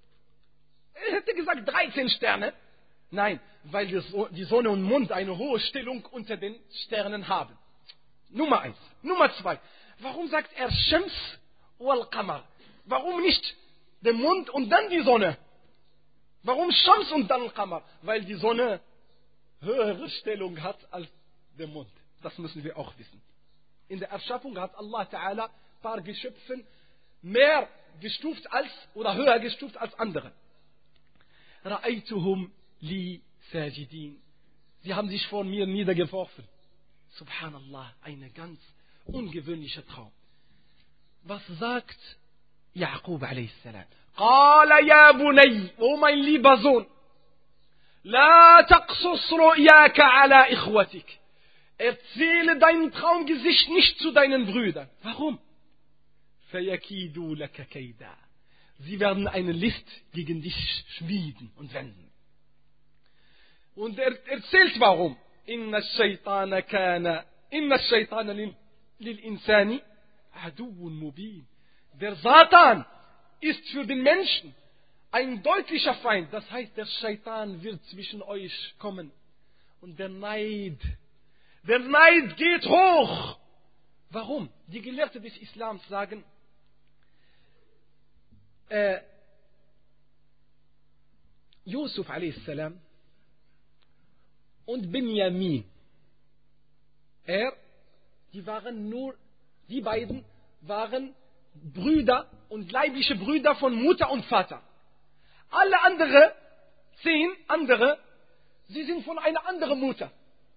B: Er hätte gesagt, dreizehn Sterne. Nein, weil die Sonne und Mond eine hohe Stellung unter den Sternen haben. Nummer eins. Nummer zwei. Warum sagt er Shams wal Qamar? Warum nicht der Mond und dann die Sonne? Warum Shams und dann Qamar? Weil die Sonne höhere Stellung hat als der Mond. Das müssen wir auch wissen. In der Erschaffung hat Allah Ta'ala ein paar Geschöpfen mehr gestuft als oder höher gestuft als andere. Ra'aytuhum li sajidin. Sie haben sich vor mir niedergeworfen. Subhanallah, ein ganz ungewöhnlicher Traum. Was sagt Yaqub alayhi salam? Qala ya bunay, oh mein lieber Sohn, la taqsus ru'yaka ala ikhwatik. Erzähle dein Traumgesicht nicht zu deinen Brüdern. Warum? فَيَكِيدُوا لَكَ كَيْدًا. Sie werden eine List gegen dich schmieden und wenden. Und er erzählt warum. إِنَّ الشَّيْطَانَ كَانَ إِنَّ الشَّيْطَانَ لِلْإِنسَانِ عَدُوٌ مُبِينٌ. Der Satan ist für den Menschen ein deutlicher Feind. Das heißt, der Shaitan wird zwischen euch kommen. Und der Neid Der Neid geht hoch. Warum? Die Gelehrten des Islams sagen, äh, Yusuf a s. und Benjamin, er, die waren nur, die beiden waren Brüder und leibliche Brüder von Mutter und Vater. Alle andere, zehn andere, sie sind von einer anderen Mutter.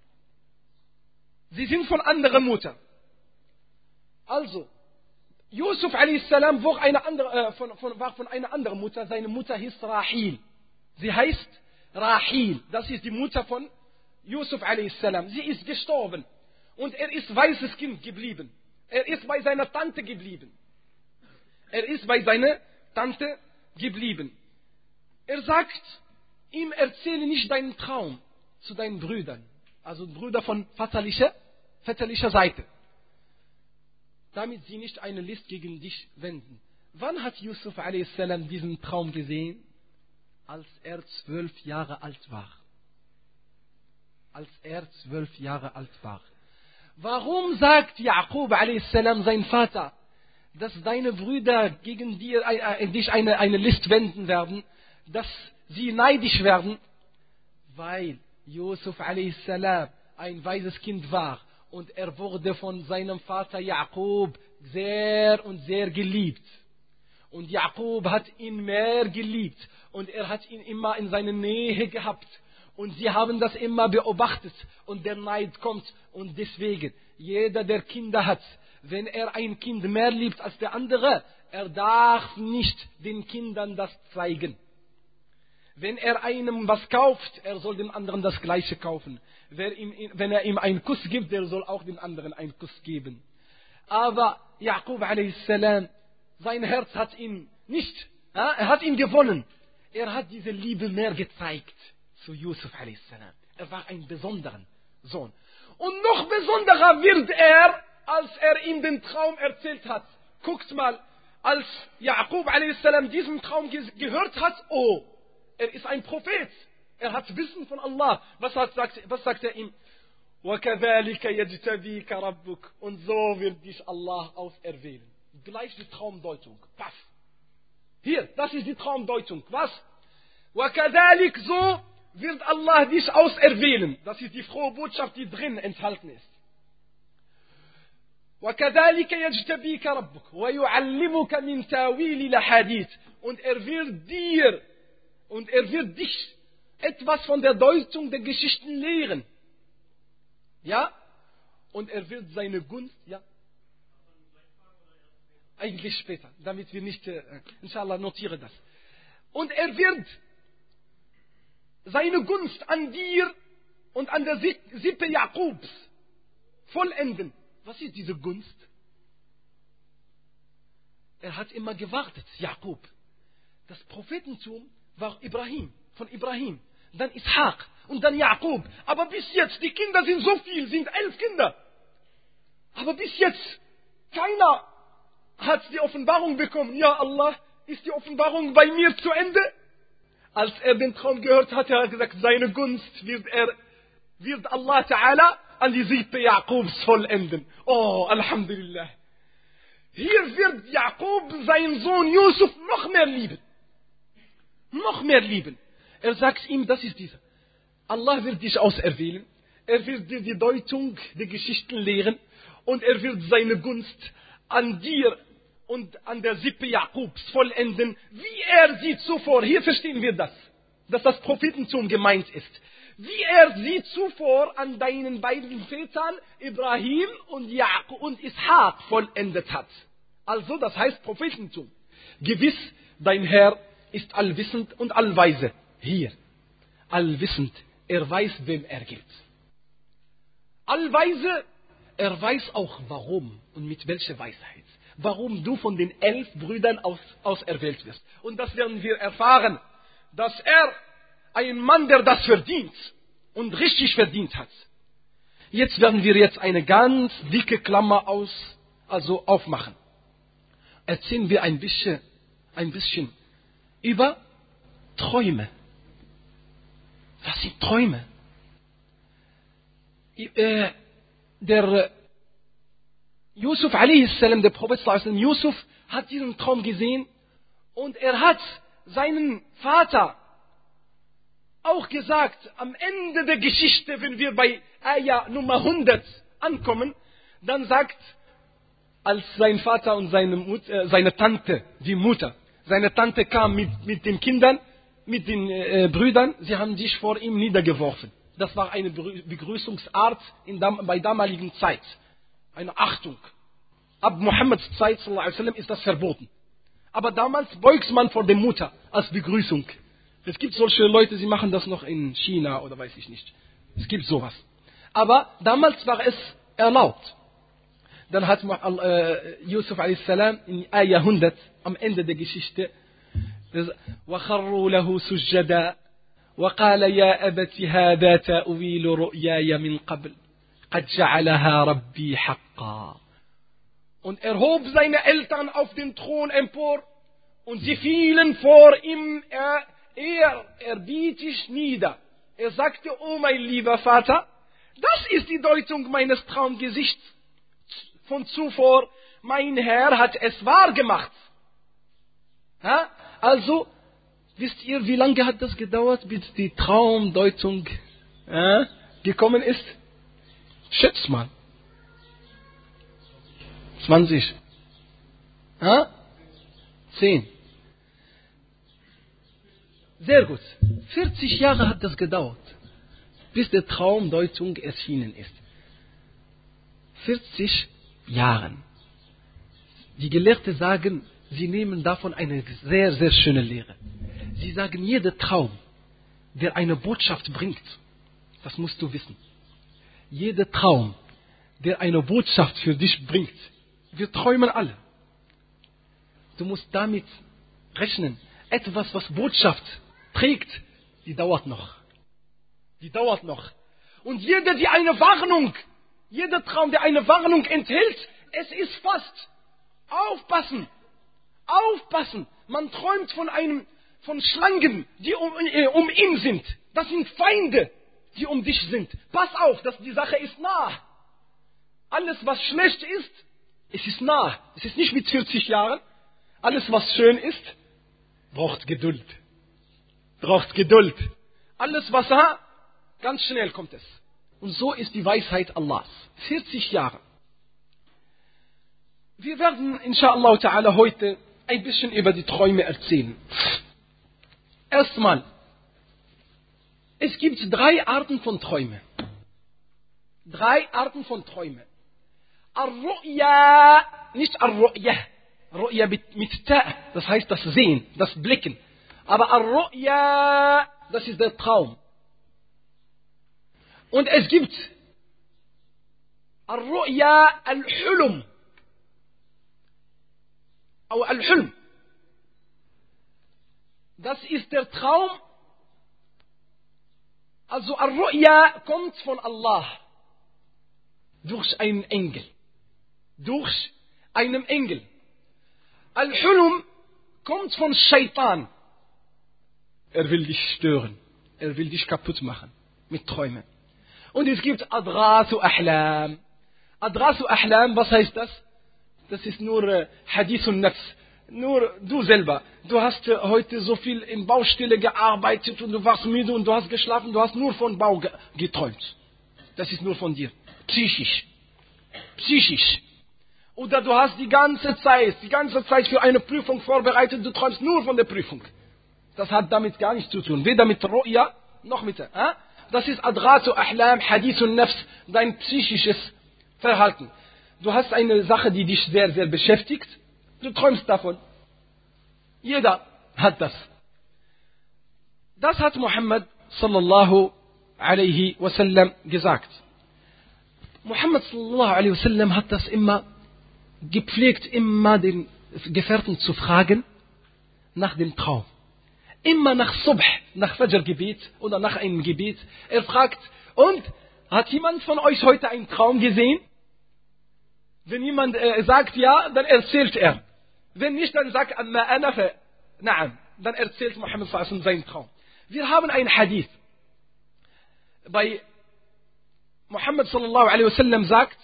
B: Sie sind von anderer Mutter. Also, Yusuf a s. war, eine andere, äh, von, von, war von einer anderen Mutter. Seine Mutter hieß Rahil. Sie heißt Rahil. Das ist die Mutter von Yusuf a s. Sie ist gestorben. Und er ist weißes Kind geblieben. Er ist bei seiner Tante geblieben. Er ist bei seiner Tante geblieben. Er sagt, ihm erzähle nicht deinen Traum zu deinen Brüdern. Also Brüder von vaterlicher, väterlicher Seite. Damit sie nicht eine List gegen dich wenden. Wann hat Yusuf a s. diesen Traum gesehen? Als er zwölf Jahre alt war. Als er zwölf Jahre alt war. Warum sagt Jakob a s. sein Vater, dass deine Brüder gegen dir, äh, dich eine, eine List wenden werden, dass sie neidisch werden? Weil Yusuf a s. ein weises Kind war und er wurde von seinem Vater Jakob sehr und sehr geliebt. Und Jakob hat ihn mehr geliebt und er hat ihn immer in seiner Nähe gehabt. Und sie haben das immer beobachtet und der Neid kommt. Und deswegen, jeder, der Kinder hat, wenn er ein Kind mehr liebt als der andere, er darf nicht den Kindern das zeigen. Wenn er einem was kauft, er soll dem anderen das Gleiche kaufen. Wenn er ihm einen Kuss gibt, der soll auch dem anderen einen Kuss geben. Aber Jakob a s., sein Herz hat ihn nicht, er hat ihn gewonnen. Er hat diese Liebe mehr gezeigt zu Yusuf a s. Er war ein besonderer Sohn. Und noch besonderer wird er, als er ihm den Traum erzählt hat. Guckt mal, als Jakob a s. diesen Traum ge- gehört hat, oh, er ist ein Prophet. Er hat Wissen von Allah. Was, hat, sagt, was sagt er ihm? وَكَذَلِكَ يَجْتَبِيكَ رَبُّكَ. Und so wird dich Allah auserwählen. Gleich die Traumdeutung. Was? Hier, das ist die Traumdeutung. Was? وَكَذَلِكَ, so wird Allah dich auserwählen. Das ist die frohe Botschaft, die drin enthalten ist. وَكَذَلِكَ يَجْتَبِيكَ رَبُّكَ وَيُعَلِّمُكَ مِنْ تَأْوِيلِ الْأَحَادِيثِ. Und er wird dir und er wird dich etwas von der Deutung der Geschichten lehren. Ja? Und er wird seine Gunst, ja? Eigentlich später, damit wir nicht, äh, inshallah, notiere das. Und er wird seine Gunst an dir und an der Sippe Jakobs vollenden. Was ist diese Gunst? Er hat immer gewartet, Jakob. Das Prophetentum war Ibrahim, von Ibrahim, dann Ishaq und dann Jakob. Aber bis jetzt, die Kinder sind so viel, sind elf Kinder. Aber bis jetzt, keiner hat die Offenbarung bekommen. Ja, Allah, ist die Offenbarung bei mir zu Ende? Als er den Traum gehört hat, hat er gesagt, seine Gunst wird er, wird Allah Ta'ala an die Sippe Jakobs vollenden. Oh, Alhamdulillah. Hier wird Jakob seinen Sohn Yusuf noch mehr lieben. Noch mehr lieben. Er sagt ihm, das ist dieser. Allah wird dich auserwählen. Er wird dir die Deutung der Geschichten lehren. Und er wird seine Gunst an dir und an der Sippe Jakobs vollenden, wie er sie zuvor, hier verstehen wir das, dass das Prophetentum gemeint ist, wie er sie zuvor an deinen beiden Vätern Ibrahim und Jakob und Ishaq vollendet hat. Also das heißt Prophetentum. Gewiss, dein Herr ist allwissend und allweise. Hier, allwissend, er weiß, wem er gibt. Allweise, er weiß auch warum und mit welcher Weisheit. Warum du von den elf Brüdern aus, auserwählt wirst. Und das werden wir erfahren, dass er ein Mann, der das verdient und richtig verdient hat. Jetzt werden wir jetzt eine ganz dicke Klammer aus, also aufmachen. Erzählen wir ein bisschen, ein bisschen über Träume. Was sind Träume? Äh, der Yusuf a s., der Prophet Yusuf, hat diesen Traum gesehen und er hat seinen Vater auch gesagt, am Ende der Geschichte, wenn wir bei Ayah Nummer hundert ankommen, dann sagt, als sein Vater und seine, Mut, äh, seine Tante, die Mutter, seine Tante kam mit, mit den Kindern, mit den äh, Brüdern, sie haben sich vor ihm niedergeworfen. Das war eine Begrüßungsart in dam- bei damaligen Zeit. Eine Achtung. Ab Mohammeds Zeit sallallahu alaihi wasallam ist das verboten. Aber damals beugt man vor der Mutter als Begrüßung. Es gibt solche Leute, sie machen das noch in China oder weiß ich nicht. Es gibt sowas. Aber damals war es erlaubt. Dann hat äh, Yusuf a s. in Ayah hundert am Ende der Geschichte وَخَرُّوا لَهُ سُجَّدًا وَقَالَ يَا أَبَتِ هَذَا تَأْوِيلُ رُؤْيَايَ مِنْ قَبْلِ قَدْ جَعَلَهَا رَبِّي حَقًّا. Und er hob seine Eltern auf den Thron empor und sie fielen vor ihm er, er, erbietig nieder. Er sagte, oh mein lieber Vater, Das ist die Deutung meines Traumgesichts von zuvor. Mein Herr hat es wahr gemacht. Ja? Also, wisst ihr, wie lange hat das gedauert, bis die Traumdeutung ja, gekommen ist? Schätzt mal. zwanzig. Ja? zehn. Sehr gut. vierzig Jahre hat das gedauert, bis die Traumdeutung erschienen ist. vierzig Jahre. Die Gelehrten sagen, sie nehmen davon eine sehr, sehr schöne Lehre. Sie sagen, jeder Traum, der eine Botschaft bringt, das musst du wissen. Jeder Traum, der eine Botschaft für dich bringt, wir träumen alle. Du musst damit rechnen, etwas, was Botschaft trägt, die dauert noch. Die dauert noch. Und jeder, die eine Warnung, jeder Traum, der eine Warnung enthält, es ist fast. Aufpassen! Aufpassen! Man träumt von einem, von Schlangen, die um, äh, um ihn sind. Das sind Feinde, die um dich sind. Pass auf, dass die Sache ist nah. Alles, was schlecht ist, es ist nah. Es ist nicht mit vierzig Jahren. Alles, was schön ist, braucht Geduld. Braucht Geduld. Alles, was ha, ganz schnell kommt es. Und so ist die Weisheit Allahs. vierzig Jahre. Wir werden, inshallah ta'ala, heute ein bisschen über die Träume erzählen. Erstmal, es gibt drei Arten von Träumen. Drei Arten von Träumen. Ar-Ru'ya, nicht Ar-Ru'ya. Ru'ya mit, mit Ta, das heißt das Sehen, das Blicken. Aber Ar-Ru'ya, das ist der Traum. Und es gibt Ar-Ru'ya al-Hulum. Oder Al-Hulm. Das ist der Traum. Also Ar-Ru'ya kommt von Allah. Durch einen Engel. Durch einen Engel. Al-Hulum kommt von Shaitan. Er will dich stören. Er will dich kaputt machen. Mit Träumen. Und es gibt Adrasu Ahlam. Adrasu Ahlam, was heißt das? Das ist nur äh, Hadithun Nafs. Nur du selber. Du hast äh, heute so viel in Baustelle gearbeitet und du warst müde und du hast geschlafen. Du hast nur von Bau ge geträumt. Das ist nur von dir. Psychisch. Psychisch. Oder du hast die ganze Zeit, die ganze Zeit für eine Prüfung vorbereitet. Du träumst nur von der Prüfung. Das hat damit gar nichts zu tun. Weder mit Ru'ya noch mit. Äh? Das ist Adratu Ahlam, Hadithun Nafs. Dein psychisches Verhalten. Du hast eine Sache, die dich sehr, sehr beschäftigt. Du träumst davon. Jeder hat das. Das hat Muhammad sallallahu alaihi wasallam gesagt. Muhammad sallallahu alaihi wasallam hat das immer gepflegt, immer den Gefährten zu fragen nach dem Traum. Immer nach Subh, nach Fajr-Gebet oder nach einem Gebet. Er fragt, und hat jemand von euch heute einen Traum gesehen? Wenn jemand äh, sagt ja, dann erzählt er. Wenn nicht, dann sagt Amma ana fa na'am. Dann erzählt Muhammad sallallahu alaihi wasallam seinen Traum. Wir haben einen Hadith. Bei Muhammad sallallahu alaihi wasallam sagt,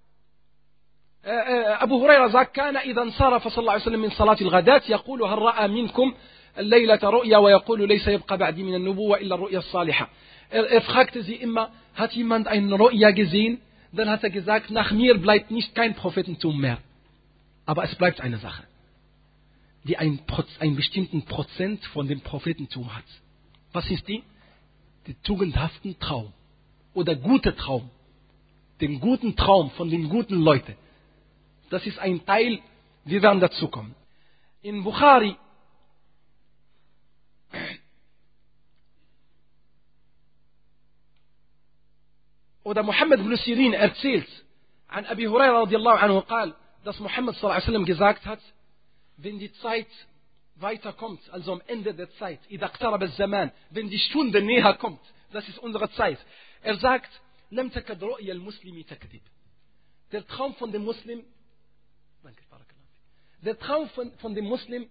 B: äh, äh, Abu Huraira sagt, كان إذا انصرف صلى الله عليه وسلم من صلاة الغداة يقول هل رأى منكم الليلة رؤيا ويقول ليس يبقى بعدي من النبوة إلا الرؤيا الصالحة. Er, er fragte sie immer, hat jemand einen Ru'ya gesehen? Dann hat er gesagt, nach mir bleibt nicht kein Prophetentum mehr. Aber es bleibt eine Sache, die einen, einen bestimmten Prozent von dem Prophetentum hat. Was ist die? Den tugendhaften Traum. Oder gute Traum. Den guten Traum von den guten Leuten. Das ist ein Teil, wir werden dazu kommen. In Bukhari oder Muhammad ibn Sirin erzählt an Abi Huraira radiallahu anhu قال, dass Muhammad sallallahu alaihi wasallam gesagt hat, wenn die Zeit weiterkommt, also am Ende der Zeit, إذا اقترب الزمان, wenn die Stunde näher kommt, das ist unsere Zeit. Er sagt, لم تكد رؤيا المسلم تكذب. Der Traum von dem Muslim, der Traum von, von dem Muslim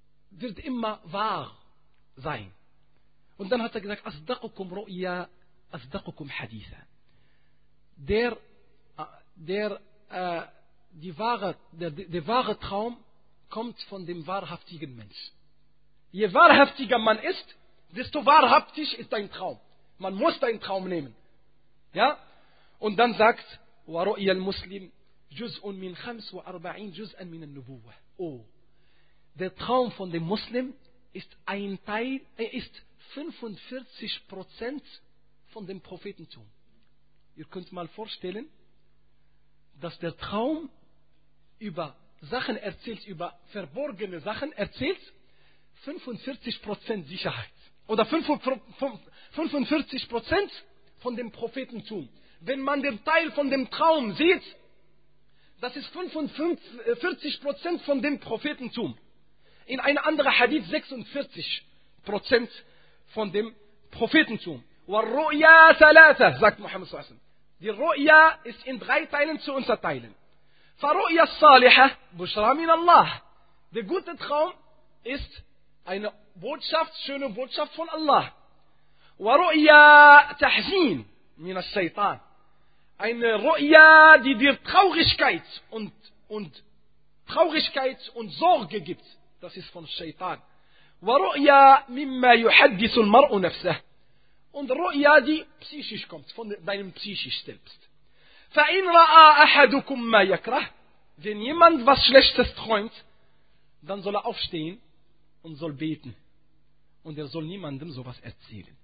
B: wird immer wahr sein. Und dann hat er gesagt, أصدقكم رؤيا
A: أصدقكم حديثا. Der, der, äh, die wahre, der, der wahre Traum kommt von dem wahrhaftigen Mensch. Je wahrhaftiger man ist, desto wahrhaftig ist dein Traum. Man muss deinen Traum nehmen. Ja? Und dann sagt, وَرُؤْيَ الْمُسْلِمِ جُزْءٌ مِنْ خَمْسٍ وَأَرْبَعِينَ جُزْءًا مِنَ النُّبُوَّةِ. Oh, der Traum von dem Muslim ist ein Teil, er ist fünfundvierzig Prozent von dem Prophetentum. Ihr könnt mal vorstellen, dass der Traum über Sachen erzählt, über verborgene Sachen erzählt, fünfundvierzig Prozent Sicherheit. Oder fünfundvierzig Prozent von dem Prophetentum. Wenn man den Teil von dem Traum sieht, das ist fünfundvierzig Prozent von dem Prophetentum. In einer anderen Hadith sechsundvierzig Prozent von dem Prophetentum. وَالرُّؤْيَا ثَلَاثَةٌ, sagt Muhammad sallallahu alaihi wasallam. Die Ru'ya ist in drei Teilen zu unterteilen. فَرُؤْيَا الصَّالِحَةٌ بُشْرَى مِنَ اللَّهِ. Der gute Traum ist eine Botschaft, schöne Botschaft von Allah. وَرُؤْيَا تَحْزِينٌ مِنَ الشَّيْطَانِ. Eine Ru'ya, die dir Traurigkeit und, und Traurigkeit und Sorge gibt. Das ist von Shaitan. وَرُؤْيَا مِمَّا يُحَدِّثُ الْمَرْءُ نَفْسَهُ. Und Ru'ya, die psychisch kommt, von deinem psychisch selbst. فَإِنْ رَأَى أَحَدُكُمْ مَا يَكْرَهُ. Wenn jemand was Schlechtes träumt, dann soll er aufstehen und soll beten. Und er soll niemandem sowas erzählen.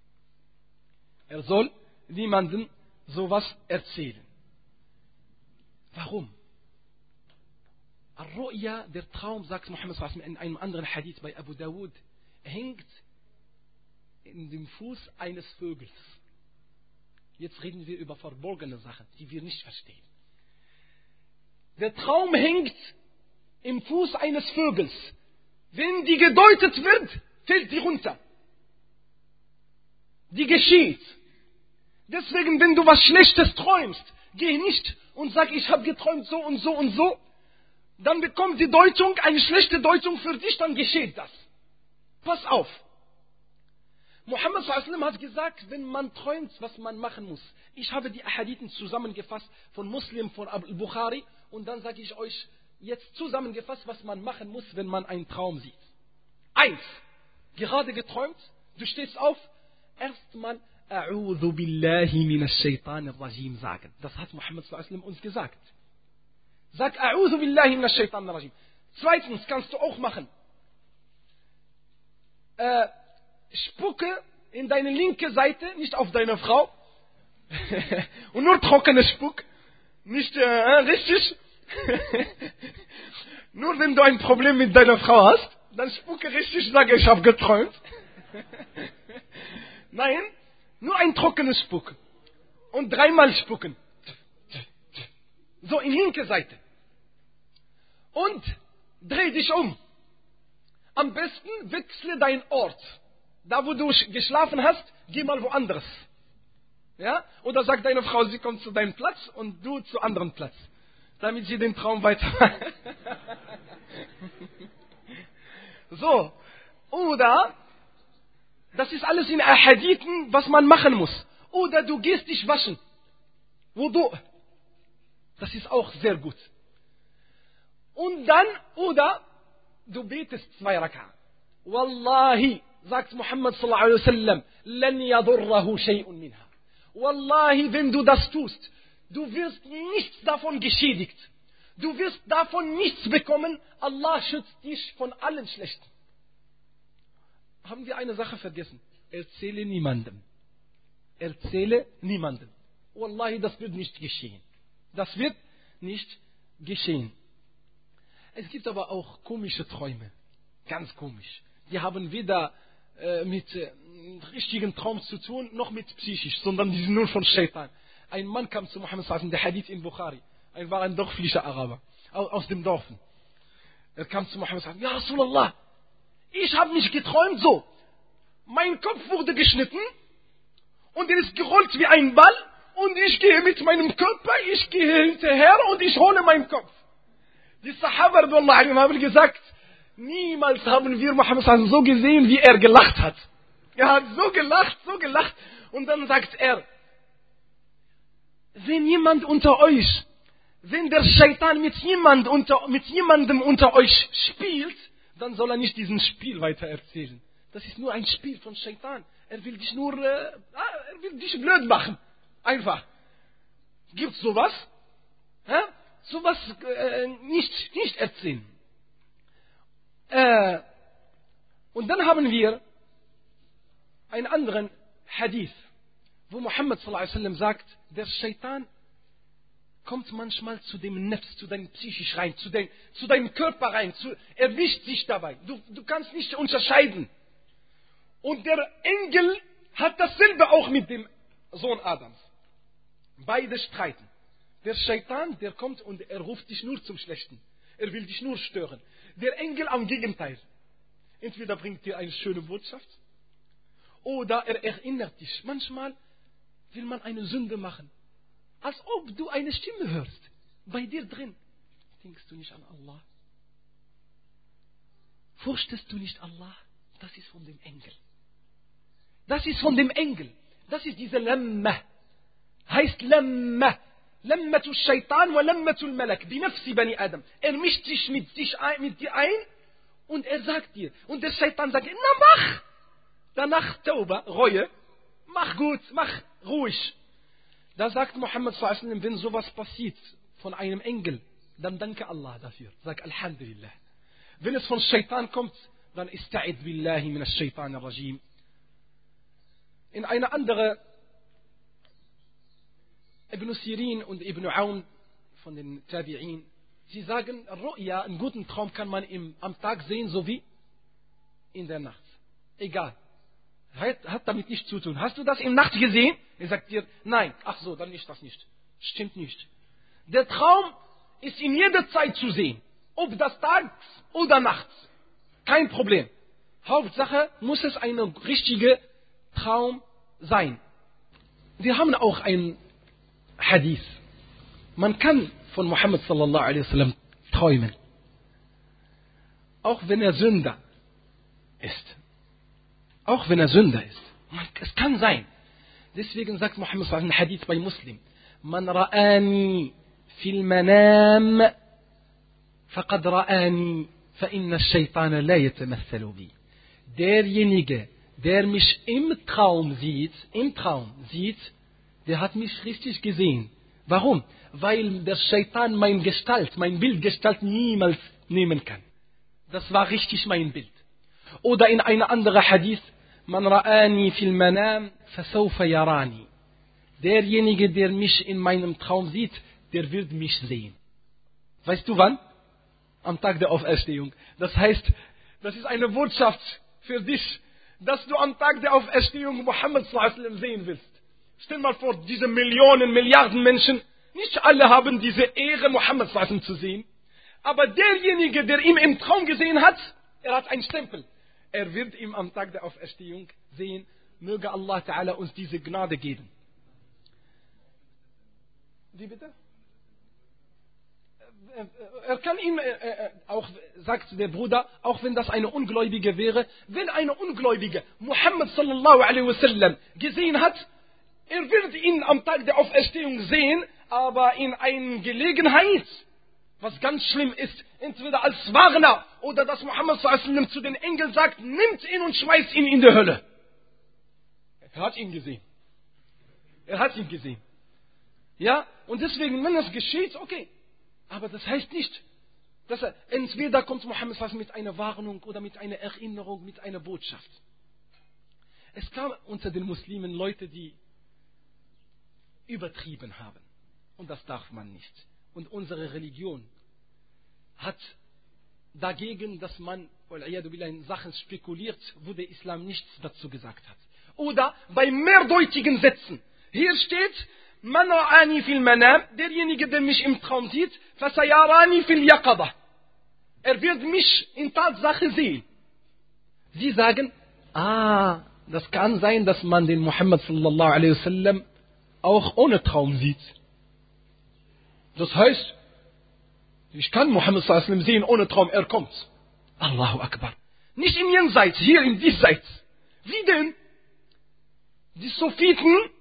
A: Er soll niemandem sowas erzählen. Warum? Al-Ru'ya, der Traum, sagt Muhammad sallallahu alaihi wasallam in einem anderen Hadith bei Abu Dawud, hängt in dem Fuß eines Vogels. Jetzt reden wir über verborgene Sachen, die wir nicht verstehen. Der Traum hängt im Fuß eines Vogels. Wenn die gedeutet wird, fällt die runter. Die geschieht. Deswegen, wenn du was Schlechtes träumst, geh nicht und sag, ich habe geträumt so und so und so. Dann bekommt die Deutung eine schlechte Deutung für dich, dann geschieht das. Pass auf. Muhammad sallallahu alaihi wasallam hat gesagt, wenn man träumt, was man machen muss. Ich habe die Ahadithen zusammengefasst von Muslim, von Al-Bukhari, und dann sage ich euch jetzt zusammengefasst, was man machen muss, wenn man einen Traum sieht. Eins, gerade geträumt, du stehst auf, erstmal A'udhu billahi minash shaitanir rajim sagen. Das hat Muhammad sallallahu alaihi wasallam uns gesagt. Sag A'udhu billahi minash shaitanir rajim. Zweitens kannst du auch machen. Äh, Spucke in deine linke Seite, nicht auf deine Frau. Und nur trockene Spuck. Nicht äh, richtig. Nur wenn du ein Problem mit deiner Frau hast, dann spucke richtig, sage ich habe geträumt. Nein, nur ein trockenes Spuck. Und dreimal spucken. So in linke Seite. Und dreh dich um. Am besten wechsle deinen Ort. Da wo du geschlafen hast, geh mal woanders. Ja? Oder sag deiner Frau, sie kommt zu deinem Platz und du zu anderen Platz. Damit sie den Traum weiter. So. Oder, das ist alles in Ahadithen, was man machen muss. Oder du gehst dich waschen. Wudu. Das ist auch sehr gut. Und dann, oder, du betest zwei Raka. Wallahi, sagt Muhammad sallallahu alaihi wasallam, lan yadurrahu shay'un minha. Wallahi, wenn du das tust, du wirst nichts davon geschädigt. Du wirst davon nichts bekommen. Allah schützt dich von allen Schlechten. Haben wir eine Sache vergessen? Erzähle niemandem. Erzähle niemandem. Wallahi, das wird nicht geschehen. Das wird nicht geschehen. Es gibt aber auch komische Träume. Ganz komisch. Die haben weder äh, mit äh, richtigen Traum zu tun, noch mit psychisch, sondern die sind nur von Shaitan. Ein Mann kam zu Muhammad sallallahu alaihi wasallam, der Hadith in Bukhari. Er war ein dorflicher Araber, aus dem Dorf. Er kam zu Muhammad sallallahu alaihi wasallam, ja Rasulallah, ich habe nicht geträumt so. Mein Kopf wurde geschnitten und er ist gerollt wie ein Ball und ich gehe mit meinem Körper, ich gehe hinterher und ich hole meinen Kopf. Die Sahaba haben gesagt, niemals haben wir Muhammad sallallahu alaihi wasallam so gesehen, wie er gelacht hat. Er hat so gelacht, so gelacht und dann sagt er,
B: wenn jemand unter euch, wenn der Shaitan mit, jemand unter, mit jemandem unter euch spielt, dann soll er nicht diesen Spiel weiter erzählen. Das ist nur ein Spiel von Shaitan. Er will dich nur, äh, er will dich blöd machen. Einfach. Gibt's sowas? Ja? Sowas äh, nicht, nicht erzählen. Äh, und dann haben wir einen anderen Hadith, wo Muhammad sallallahu alaihi wasallam sagt, der Shaitan kommt manchmal zu dem Nefs, zu deinem Psychisch rein, zu, dein, zu deinem Körper rein, zu, erwischt sich dabei. Du, du kannst nicht unterscheiden. Und der Engel hat dasselbe auch mit dem Sohn Adams. Beide streiten. Der Shaitan, der kommt und er ruft dich nur zum Schlechten. Er will dich nur stören. Der Engel am Gegenteil. Entweder bringt dir eine schöne Botschaft oder er erinnert dich. Manchmal will man eine Sünde machen. Als ob du eine Stimme hörst. Bei dir drin. Denkst du nicht an Allah? Fürchtest du nicht Allah? Das ist von dem Engel. Das ist von dem Engel. Das ist diese Lamma. Heißt Lamma. Lammatul Shaitan wa Lammatul Malak. Binafsi Bani Adam. Er mischt sich mit, dich ein, mit dir ein und er sagt dir. Und der Shaitan sagt, na mach. Danach Tauba, Reue. Mach gut, mach ruhig. Da sagt Muhammad sallallahu alaihi wasallam, wenn sowas passiert von einem Engel, dann danke Allah dafür. Sag Alhamdulillah. Wenn es von Shaitan kommt, dann ista'id billahi min ash-Shaitan ar-Rajim. In eine andere, Ibn Sirin und Ibn Aun von den Tabi'in, sie sagen, Ru'ya, einen guten Traum kann man im, am Tag sehen, sowie in der Nacht. Egal. Hat, hat damit nichts zu tun. Hast du das in Nacht gesehen? Er sagt dir, nein. Ach so, dann ist das nicht. Stimmt nicht. Der Traum ist in jeder Zeit zu sehen. Ob das tags oder nachts. Kein Problem. Hauptsache muss es ein richtiger Traum sein. Wir haben auch ein Hadith. Man kann von Muhammad sallallahu alaihi wasallam träumen. Auch wenn er Sünder ist. Auch wenn er Sünder ist. Es kann sein. Deswegen sagt Muhammad sallallahu alaihi wasallam Hadith bei Muslim. Man ra'ani fil manam faqad ra'ani fa inna ash-shaytana la yatamathalu bi. Derjenige, der mich im Traum sieht, im Traum sieht, der hat mich richtig gesehen. Warum? Weil der Shaitan mein Gestalt, mein Bildgestalt niemals nehmen kann. Das war richtig mein Bild. Oder in einer anderen Hadith, man ra'ani fil manam, fasawfa yarani. Derjenige, der mich in meinem Traum sieht, der wird mich sehen. Weißt du wann? Am Tag der Auferstehung. Das heißt, das ist eine Botschaft für dich, dass du am Tag der Auferstehung Muhammad sallallahu alaihi wasallam sehen willst. Stell mal vor, diese Millionen, Milliarden Menschen, nicht alle haben diese Ehre, Muhammad sallallahu alaihi wasallam zu sehen. Aber derjenige, der ihn im Traum gesehen hat, er hat einen Stempel. Er wird ihn am Tag der Auferstehung sehen. Möge Allah Ta'ala uns diese Gnade geben. Wie bitte? Er kann ihm, auch sagt der Bruder, auch wenn das eine Ungläubige wäre, wenn eine Ungläubige Muhammad sallallahu alaihi wasallam gesehen hat, er wird ihn am Tag der Auferstehung sehen, aber in einer Gelegenheit, was ganz schlimm ist, entweder als Warner oder dass Muhammad sallallahu alaihi wasallam zu den Engeln sagt, nimmt ihn und schmeißt ihn in die Hölle. Er hat ihn gesehen. Er hat ihn gesehen. Ja, und deswegen, wenn das geschieht, okay. Aber das heißt nicht, dass er, entweder kommt Muhammad sallallahu alaihi wasallam mit einer Warnung oder mit einer Erinnerung, mit einer Botschaft. Es gab unter den Muslimen Leute, die übertrieben haben. Und das darf man nicht. Und unsere Religion hat dagegen, dass man in Sachen spekuliert, wo der Islam nichts dazu gesagt hat. Oder bei mehrdeutigen Sätzen. Hier steht, Man ra'ani fil manam, derjenige, der mich im Traum sieht, fasayarani fil yaqada. Er wird mich in Tatsache sehen. Sie sagen, ah, das kann sein, dass man den Muhammad sallallahu alaihi wasallam auch ohne Traum sieht. Das heißt, ich kann Muhammad sallallahu alaihi wasallam sehen ohne Traum, er kommt. Allahu Akbar. Nicht im Jenseits, hier im Diesseits. Wie denn? Die Sophiten,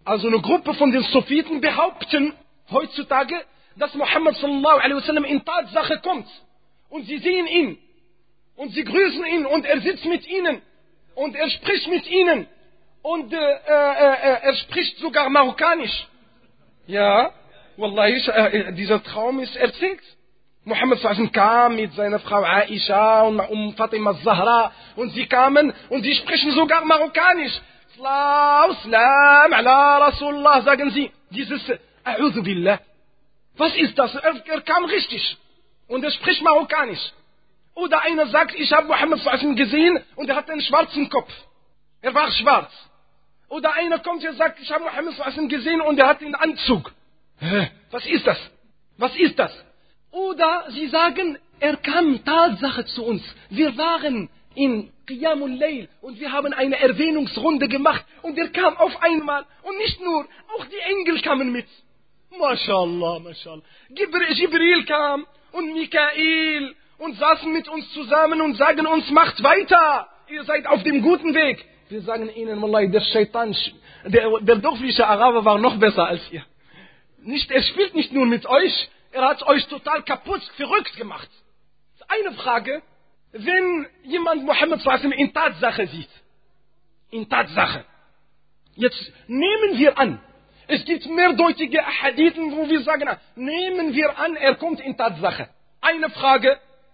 B: Also eine Gruppe von den Sufiten behaupten heutzutage, dass Muhammad sallallahu alaihi wasallam in Tatsache kommt. Und sie sehen ihn. Und sie grüßen ihn. Und er sitzt mit ihnen. Und er spricht mit ihnen. Und äh, äh, er spricht sogar Marokkanisch. Ja, Wallahi, äh, dieser Traum ist erzählt. Muhammad sallallahu alaihi wasallam kam mit seiner Frau Aisha und um Fatima Zahra. Und sie kamen und sie sprechen sogar Marokkanisch. Salam, Salam, ala Rasulullah, sagen sie. Dieses A'udhu Billah. Was ist das? Er, er kam richtig. Und er spricht Marokkanisch. Oder einer sagt, ich habe Muhammad sallallahu alaihi wasallam gesehen und er hat einen schwarzen Kopf. Er war schwarz. Oder einer kommt und sagt, ich habe Muhammad sallallahu alaihi wasallam gesehen und er hat einen Anzug. Hä? Was ist das? Was ist das? Oder sie sagen, er kam Tatsache zu uns. Wir waren in Qiyamul Layl und wir haben eine Erwähnungsrunde gemacht und er kam auf einmal. Und nicht nur, auch die Engel kamen mit. MashaAllah, MashaAllah. Jibril kam und Mikael und saßen mit uns zusammen und sagen uns, macht weiter. Ihr seid auf dem guten Weg. Wir sagen ihnen, Wallahi, der Shaitan, der, der dorfliche Araber war noch besser als ihr. Nicht, er spielt nicht nur mit euch, er hat euch total kaputt, verrückt gemacht. Eine Frage, wenn jemand Muhammad sallallahu alaihi wasallam in Tatsache sieht, in Tatsache, jetzt nehmen wir an, es gibt mehrdeutige Hadithen, wo wir sagen, nehmen wir an, er kommt in Tatsache. Eine Frage,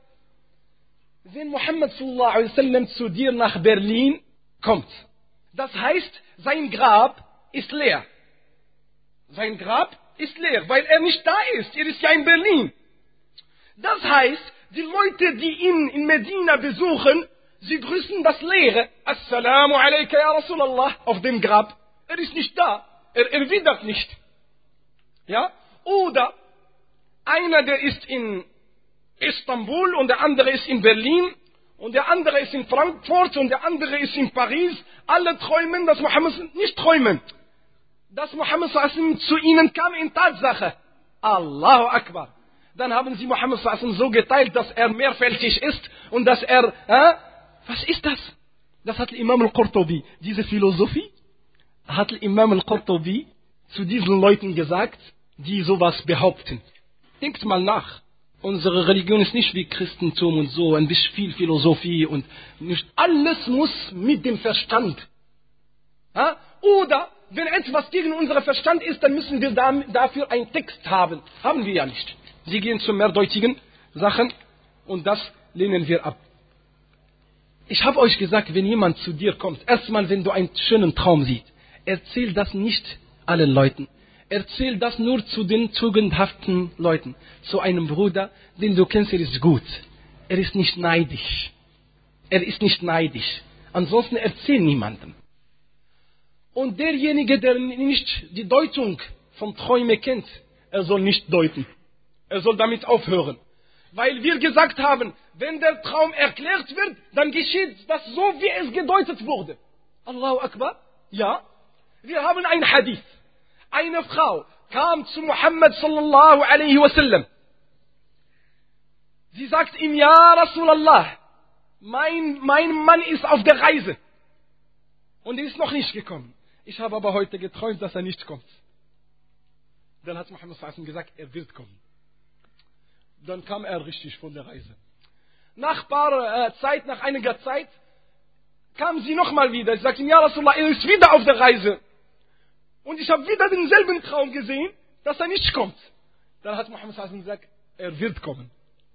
B: wenn Muhammad sallallahu alaihi wasallam zu dir nach Berlin kommt, das heißt, sein Grab ist leer. Sein Grab ist leer, weil er nicht da ist. Er ist ja in Berlin. Das heißt, die Leute, die ihn in Medina besuchen, sie grüßen das Leere. Assalamu alaikum ya Rasulallah auf dem Grab. Er ist nicht da. Er erwidert nicht. Ja? Oder einer, der ist in Istanbul und der andere ist in Berlin und der andere ist in Frankfurt und der andere ist in Paris. Alle träumen, dass Muhammad nicht träumen. Dass Muhammad sallallahu alaihi wasallam zu ihnen kam in Tatsache. Allahu Akbar. Dann haben sie Muhammad sallallahu alaihi wasallam so geteilt, dass er mehrfältig ist und dass er, äh, was ist das? Das hat Imam al-Qurtubi, diese Philosophie, hat Imam al-Qurtubi zu diesen Leuten gesagt, die sowas behaupten. Denkt mal nach. Unsere Religion ist nicht wie Christentum und so, ein bisschen viel Philosophie und nicht alles muss mit dem Verstand. Ja? Oder wenn etwas gegen unseren Verstand ist, dann müssen wir dafür einen Text haben. Haben wir ja nicht. Sie gehen zu mehrdeutigen Sachen und das lehnen wir ab. Ich habe euch gesagt, wenn jemand zu dir kommt, erstmal, wenn du einen schönen Traum siehst, erzähl das nicht allen Leuten. Erzähl das nur zu den tugendhaften Leuten. Zu einem Bruder, den du kennst, er ist gut. Er ist nicht neidisch. Er ist nicht neidisch. Ansonsten erzähl niemandem. Und derjenige, der nicht die Deutung von Träumen kennt, er soll nicht deuten. Er soll damit aufhören. Weil wir gesagt haben, wenn der Traum erklärt wird, dann geschieht das so, wie es gedeutet wurde. Allahu Akbar. Ja. Wir haben ein Hadith. Eine Frau kam zu Muhammad sallallahu alaihi wasallam. Sie sagt ihm, ja Rasulallah, mein, mein Mann ist auf der Reise. Und er ist noch nicht gekommen. Ich habe aber heute geträumt, dass er nicht kommt. Dann hat Muhammad sallallahu alaihi wasallam gesagt, er wird kommen. Dann kam er richtig von der Reise. Nach ein paar äh, Zeit, nach einiger Zeit, kam sie nochmal wieder. Sie sagte ihm, ja Rasulallah, er ist wieder auf der Reise. Und ich habe wieder denselben Traum gesehen, dass er nicht kommt. Dann hat Muhammad sallallahu alaihi wasallam gesagt, er wird kommen.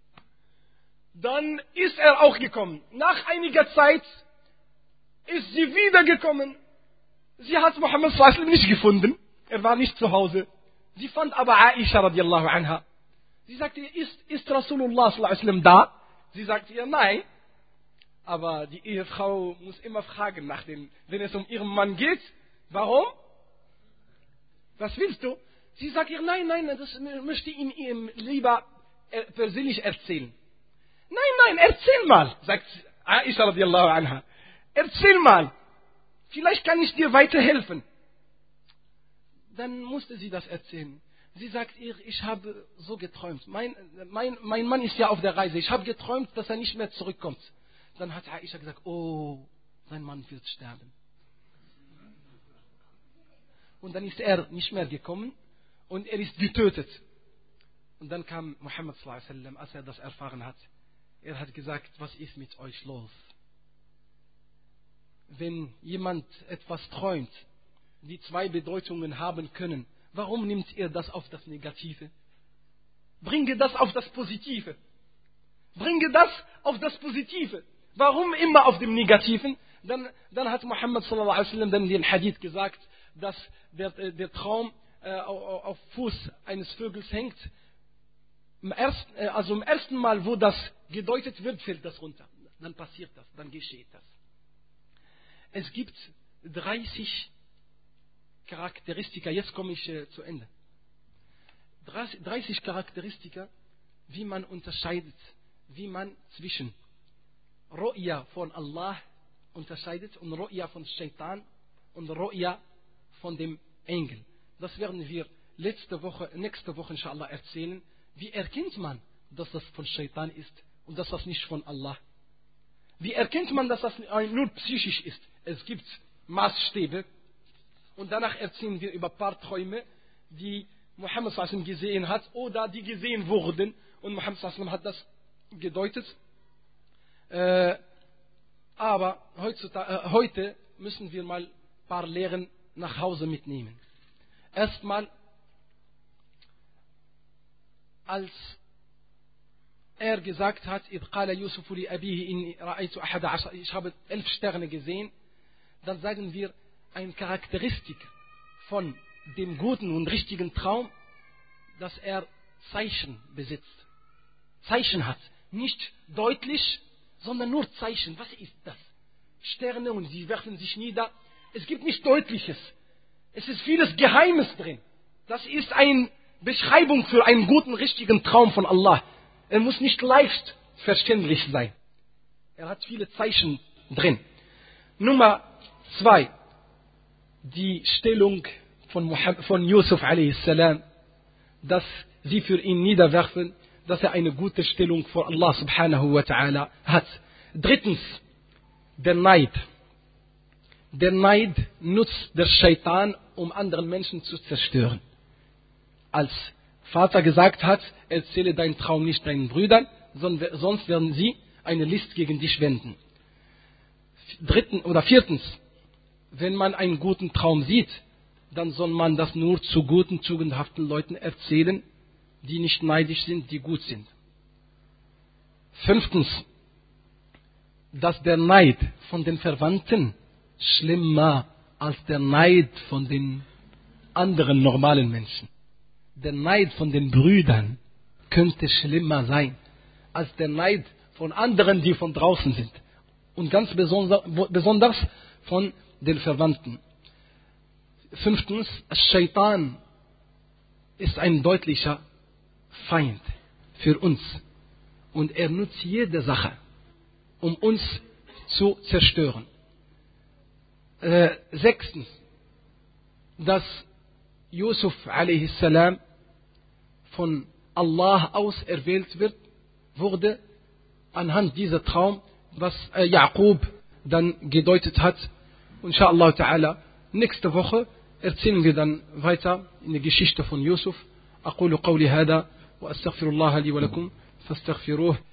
B: Dann ist er auch gekommen. Nach einiger Zeit ist sie wieder gekommen. Sie hat Muhammad sallallahu alaihi wasallam nicht gefunden. Er war nicht zu Hause. Sie fand aber Aisha radiallahu anha. Sie sagte, ist, ist Rasulullah sallallahu alaihi wasallam da? Sie sagte ihr, nein. Aber die Ehefrau muss immer fragen nach dem, wenn es um ihren Mann geht. Warum? Was willst du? Sie sagt ihr, nein, nein, das möchte ich ihm lieber persönlich erzählen. Nein, nein, erzähl mal, sagt Aisha radiallahu anha. Erzähl mal. Vielleicht kann ich dir weiterhelfen. Dann musste sie das erzählen. Sie sagt ihr, ich habe so geträumt. Mein, mein, mein Mann ist ja auf der Reise. Ich habe geträumt, dass er nicht mehr zurückkommt. Dann hat Aisha gesagt, oh, sein Mann wird sterben. und dann ist er nicht mehr gekommen und er ist getötet. Und dann kam Muhammad sallallahu alaihi wasallam, als er das erfahren hat. Er hat gesagt, was ist mit euch los? Wenn jemand etwas träumt, die zwei Bedeutungen haben können, warum nimmt ihr das auf das Negative? Bringe das auf das Positive. Bringe das auf das Positive. Warum immer auf dem Negativen? Dann, dann hat Muhammad sallallahu alaihi wasallam dann den Hadith gesagt, dass der, der Traum äh, auf Fuß eines Vögels hängt. Im ersten, äh, also im ersten Mal, wo das gedeutet wird, fällt das runter. Dann passiert das, dann geschieht das. Es gibt dreißig Charakteristika, jetzt komme ich äh, zu Ende. dreißig Charakteristika, wie man unterscheidet, wie man zwischen Ru'ya von Allah unterscheidet und Ru'ya von Shaitan und Ru'ya von dem Engel. Das werden wir letzte Woche, nächste Woche inshallah erzählen. Wie erkennt man, dass das von Shaitan ist und dass das nicht von Allah? Wie erkennt man, dass das nur psychisch ist? Es gibt Maßstäbe. Und danach erzählen wir über ein paar Träume, die Muhammad sallallahu alaihi wasallam gesehen hat oder die gesehen wurden. Und Muhammad sallallahu alaihi wasallam hat das gedeutet. Äh, aber heutzutage, äh, heute müssen wir mal ein paar Lehren nach Hause mitnehmen. Erstmal, als er gesagt hat, ich habe elf Sterne gesehen, dann sagen wir, eine Charakteristik von dem guten und richtigen Traum, dass er Zeichen besitzt. Zeichen hat. Nicht deutlich, sondern nur Zeichen. Was ist das? Sterne und sie werfen sich nieder. Es gibt nicht Deutliches. Es ist vieles Geheimes drin. Das ist eine Beschreibung für einen guten, richtigen Traum von Allah. Er muss nicht leicht verständlich sein. Er hat viele Zeichen drin. Nummer zwei. Die Stellung von, Muhammad, von Yusuf alaihi salam, dass sie für ihn niederwerfen, dass er eine gute Stellung vor Allah subhanahu wa ta'ala hat. Drittens, der Neid. Der Neid nutzt der Shaitan, um anderen Menschen zu zerstören. Als Vater gesagt hat, erzähle deinen Traum nicht deinen Brüdern, sonst werden sie eine List gegen dich wenden. Drittens oder viertens, wenn man einen guten Traum sieht, dann soll man das nur zu guten, tugendhaften Leuten erzählen, die nicht neidisch sind, die gut sind. Fünftens, dass der Neid von den Verwandten schlimmer als der Neid von den anderen normalen Menschen. Der Neid von den Brüdern könnte schlimmer sein als der Neid von anderen, die von draußen sind. Und ganz besonders von den Verwandten. Fünftens, Shaitan ist ein deutlicher Feind für uns. Und er nutzt jede Sache, um uns zu zerstören. Äh, sechstens, dass Yusuf alaihi salam von Allah auserwählt wird, wurde anhand dieser Traum, was äh, Jakob dann gedeutet hat. Inshallah ta'ala, nächste Woche erzählen wir dann weiter in der Geschichte von Yusuf. أقول قولي هذا وأستغفر الله لي ولكم فاستغفروه